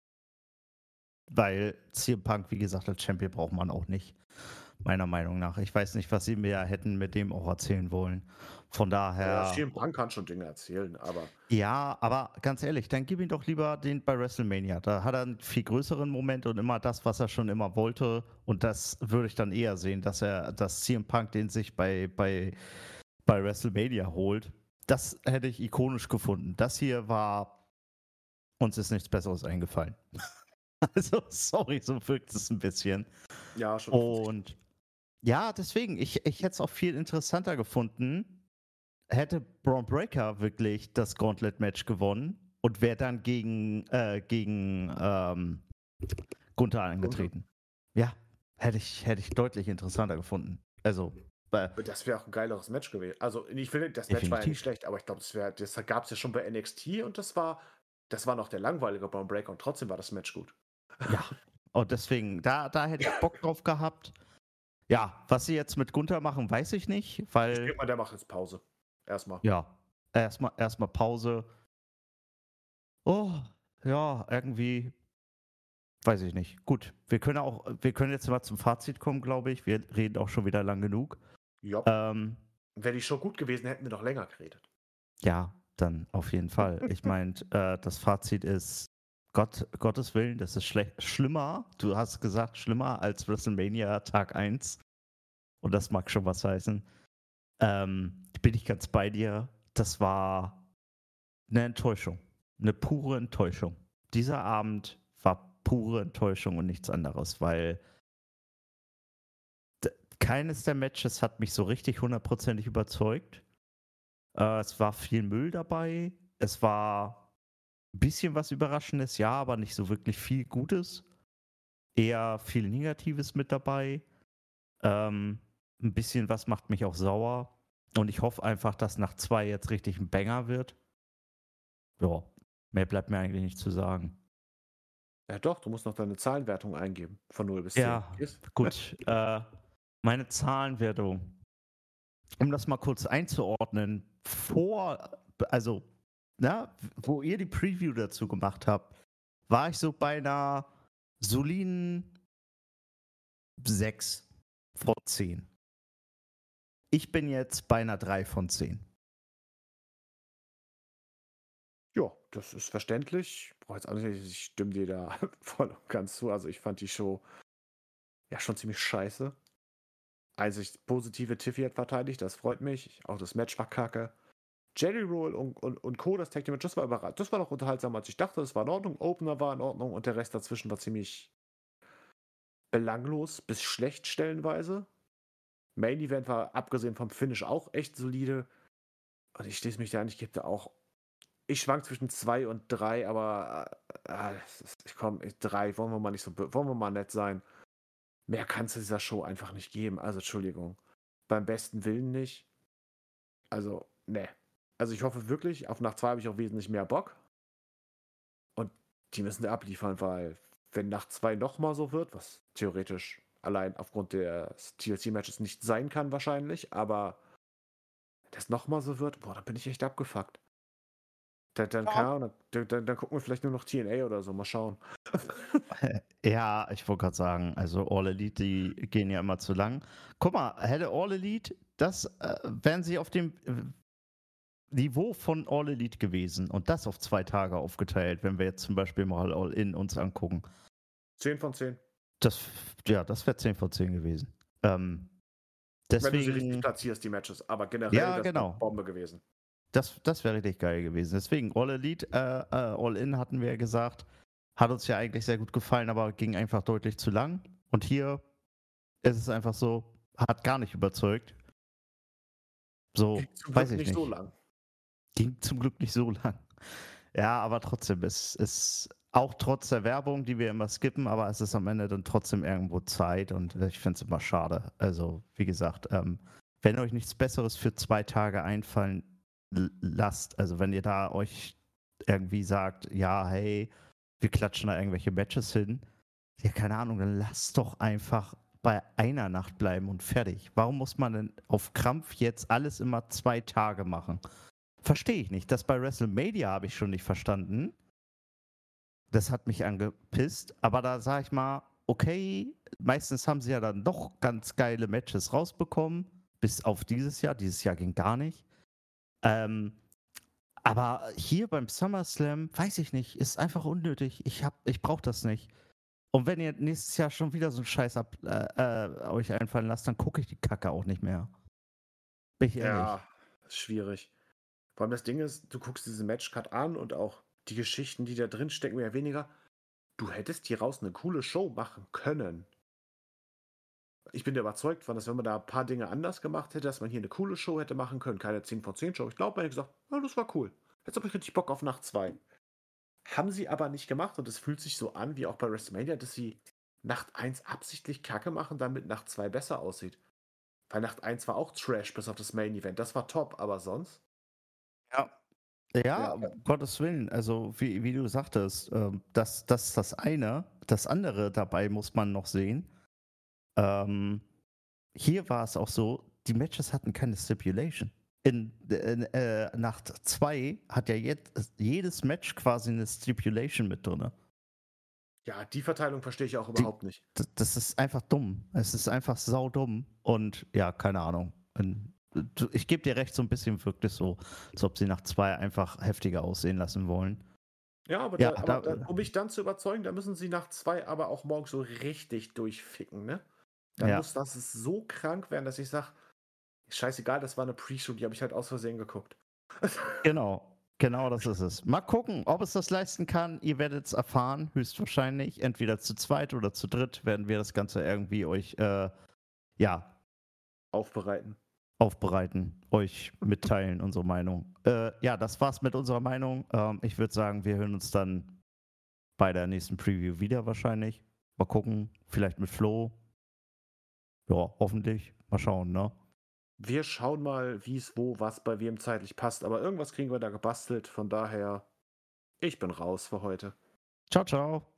weil CM Punk, wie gesagt, als Champion braucht man auch nicht, meiner Meinung nach. Ich weiß nicht, was sie mir hätten mit dem auch erzählen wollen. Von Ja, daher, CM Punk kann schon Dinge erzählen, aber ja, aber ganz ehrlich, dann gib ihm doch lieber den bei WrestleMania. Da hat er einen viel größeren Moment und immer das, was er schon immer wollte. Und das würde ich dann eher sehen, dass CM Punk den sich bei WrestleMania holt. Das hätte ich ikonisch gefunden. Das hier war, uns ist nichts Besseres eingefallen. Also, sorry, so wirkt es ein bisschen. ja, schon offensichtlich. Und ja, deswegen, ich hätte es auch viel interessanter gefunden, hätte Braun Breaker wirklich das Gauntlet-Match gewonnen und wäre dann gegen Gunther Gunther. angetreten. Ja, hätte ich deutlich interessanter gefunden. Also, Das wäre auch ein geileres Match gewesen. Also, ich finde, das Match war ja nicht definitiv. schlecht, aber ich glaube, das gab es ja schon bei NXT und das war noch der langweilige Braun Breaker und trotzdem war das Match gut. Ja. Und deswegen, da hätte ich Bock drauf gehabt. Ja, was sie jetzt mit Gunther machen, weiß ich nicht, Ich weil, denke mal, der macht jetzt Pause. Erstmal. ja, erstmal Pause. Oh, ja, irgendwie, weiß ich nicht. Gut, wir können jetzt mal zum Fazit kommen, glaube ich. Wir reden auch schon wieder lang genug. Jopp. Ähm, Wäre die Show gut gewesen, hätten wir noch länger geredet. ja, dann auf jeden Fall. Ich meine, das Fazit ist, Gottes Willen, das ist schlimmer, du hast gesagt, schlimmer als WrestleMania Tag 1. Und das mag schon was heißen. Bin ich ganz bei dir. Das war eine Enttäuschung. Eine pure Enttäuschung. Dieser Abend war pure Enttäuschung und nichts anderes, weil keines der Matches hat mich so richtig hundertprozentig überzeugt. Es war viel Müll dabei. Es war ein bisschen was Überraschendes, ja, aber nicht so wirklich viel Gutes. Eher viel Negatives mit dabei. Ein bisschen was macht mich auch sauer. Und ich hoffe einfach, dass nach 2 jetzt richtig ein Banger wird. ja, mehr bleibt mir eigentlich nicht zu sagen. Ja doch, du musst noch deine Zahlenwertung eingeben, von 0 bis 10. Ja, Gehst gut. Meine Zahlenwertung, um das mal kurz einzuordnen, also, wo ihr die Preview dazu gemacht habt, war ich so bei einer soliden 6 von 10. Ich bin jetzt bei einer 3 von 10. Ja, das ist verständlich. Brauche jetzt auch nicht, ich stimme dir da voll und ganz zu. Also ich fand die Show ja schon ziemlich scheiße. Einzig positive Tiffy hat verteidigt, das freut mich. Auch das Match war kacke. Jelly Roll und Co., das Tag Team Match, das war überrascht. Das war noch unterhaltsamer, als ich dachte. Das war in Ordnung. Opener war in Ordnung und der Rest dazwischen war ziemlich belanglos bis schlecht stellenweise. Main Event war abgesehen vom Finish auch echt solide. Und ich schließe mich da an, ich gebe da auch. Ich schwank zwischen 2 und 3, aber ich komm, 3, wollen wir mal nicht so, wollen wir mal nett sein. Mehr kannst du dieser Show einfach nicht geben. Also, Entschuldigung. Beim besten Willen nicht. Also, ne. Also, ich hoffe wirklich, auf Nacht 2 habe ich auch wesentlich mehr Bock. Und die müssen da abliefern, weil wenn Nacht 2 nochmal so wird, was theoretisch allein aufgrund des TLC-Matches nicht sein kann wahrscheinlich, aber wenn das nochmal so wird, boah, dann bin ich echt abgefuckt. Dann, keine Ahnung, dann gucken wir vielleicht nur noch TNA oder so, mal schauen. Ja, ich wollte gerade sagen, also All Elite, die gehen ja immer zu lang. Guck mal, hätte All Elite, wären sie auf dem Niveau von All Elite gewesen und das auf 2 Tage aufgeteilt, wenn wir jetzt zum Beispiel mal All In uns angucken. 10 von 10. Das, das wäre 10 von 10 gewesen. Wenn du sie richtig Deswegen, platzierst, die Matches. Aber generell, ja, das wäre genau. Bombe gewesen. Das wäre richtig geil gewesen. Deswegen, All Elite, All In hatten wir ja gesagt, hat uns ja eigentlich sehr gut gefallen, aber ging einfach deutlich zu lang. Und hier ist es einfach so, hat gar nicht überzeugt. So, Zum weiß Glück ich nicht so nicht. lang. Ging zum Glück nicht so lang. Ja, aber trotzdem, es ist auch trotz der Werbung, die wir immer skippen, aber es ist am Ende dann trotzdem irgendwo Zeit und ich finde es immer schade. Also, wie gesagt, wenn euch nichts Besseres für 2 Tage einfallen lasst, also wenn ihr da euch irgendwie sagt, ja, hey, wir klatschen da irgendwelche Matches hin, ja, keine Ahnung, dann lasst doch einfach bei einer Nacht bleiben und fertig. Warum muss man denn auf Krampf jetzt alles immer 2 Tage machen? Verstehe ich nicht. Das bei WrestleMania habe ich schon nicht verstanden. Das hat mich angepisst. Aber da sage ich mal, okay, meistens haben sie ja dann doch ganz geile Matches rausbekommen. Bis auf dieses Jahr. Dieses Jahr ging gar nicht. Aber hier beim SummerSlam, weiß ich nicht, ist einfach unnötig. Ich brauche das nicht. Und wenn ihr nächstes Jahr schon wieder so einen Scheiß euch einfallen lasst, dann gucke ich die Kacke auch nicht mehr. Bin ich ehrlich. Ja, ist schwierig. Vor allem das Ding ist, du guckst diese Matchcard an und auch die Geschichten, die da drin stecken, mehr oder weniger. Du hättest hieraus eine coole Show machen können. Ich bin der überzeugt von, dass wenn man da ein paar Dinge anders gemacht hätte, dass man hier eine coole Show hätte machen können. Keine 10 von 10 Show. Ich glaube, man hätte gesagt, ja, das war cool. Jetzt habe ich richtig Bock auf Nacht 2. Haben sie aber nicht gemacht und es fühlt sich so an, wie auch bei WrestleMania, dass sie Nacht 1 absichtlich Kacke machen, damit Nacht 2 besser aussieht. Weil Nacht 1 war auch Trash bis auf das Main Event. Das war top, aber sonst? Ja. Ja, Ja, um Gottes Willen. Also, wie du sagtest, das ist das eine. Das andere dabei muss man noch sehen. Hier war es auch so, die Matches hatten keine Stipulation. In Nacht 2 hat ja jedes Match quasi eine Stipulation mit drin. ja, die Verteilung verstehe ich auch überhaupt nicht. Das ist einfach dumm. Es ist einfach saudumm. Und ja, keine Ahnung. Ich gebe dir recht, so ein bisschen wirkt es so, als ob sie nach 2 einfach heftiger aussehen lassen wollen. Ja, aber, Ja, um mich dann zu überzeugen, da müssen sie nach 2 aber auch morgens so richtig durchficken, ne? Dann ja, muss das so krank werden, dass ich sage, scheißegal, das war eine Pre-Show, die habe ich halt aus Versehen geguckt. genau. Genau das ist es. Mal gucken, ob es das leisten kann. Ihr werdet es erfahren, höchstwahrscheinlich. Entweder zu zweit oder zu dritt werden wir das Ganze irgendwie euch, ja, Aufbereiten. aufbereiten, euch mitteilen, unsere Meinung. Ja, das war's mit unserer Meinung. Ich würde sagen, wir hören uns dann bei der nächsten Preview wieder wahrscheinlich. Mal gucken, vielleicht mit Flo. Ja, hoffentlich. Mal schauen, ne? Wir schauen mal, wie es wo, was bei wem zeitlich passt, aber irgendwas kriegen wir da gebastelt, von daher Ich bin raus für heute. Ciao, ciao.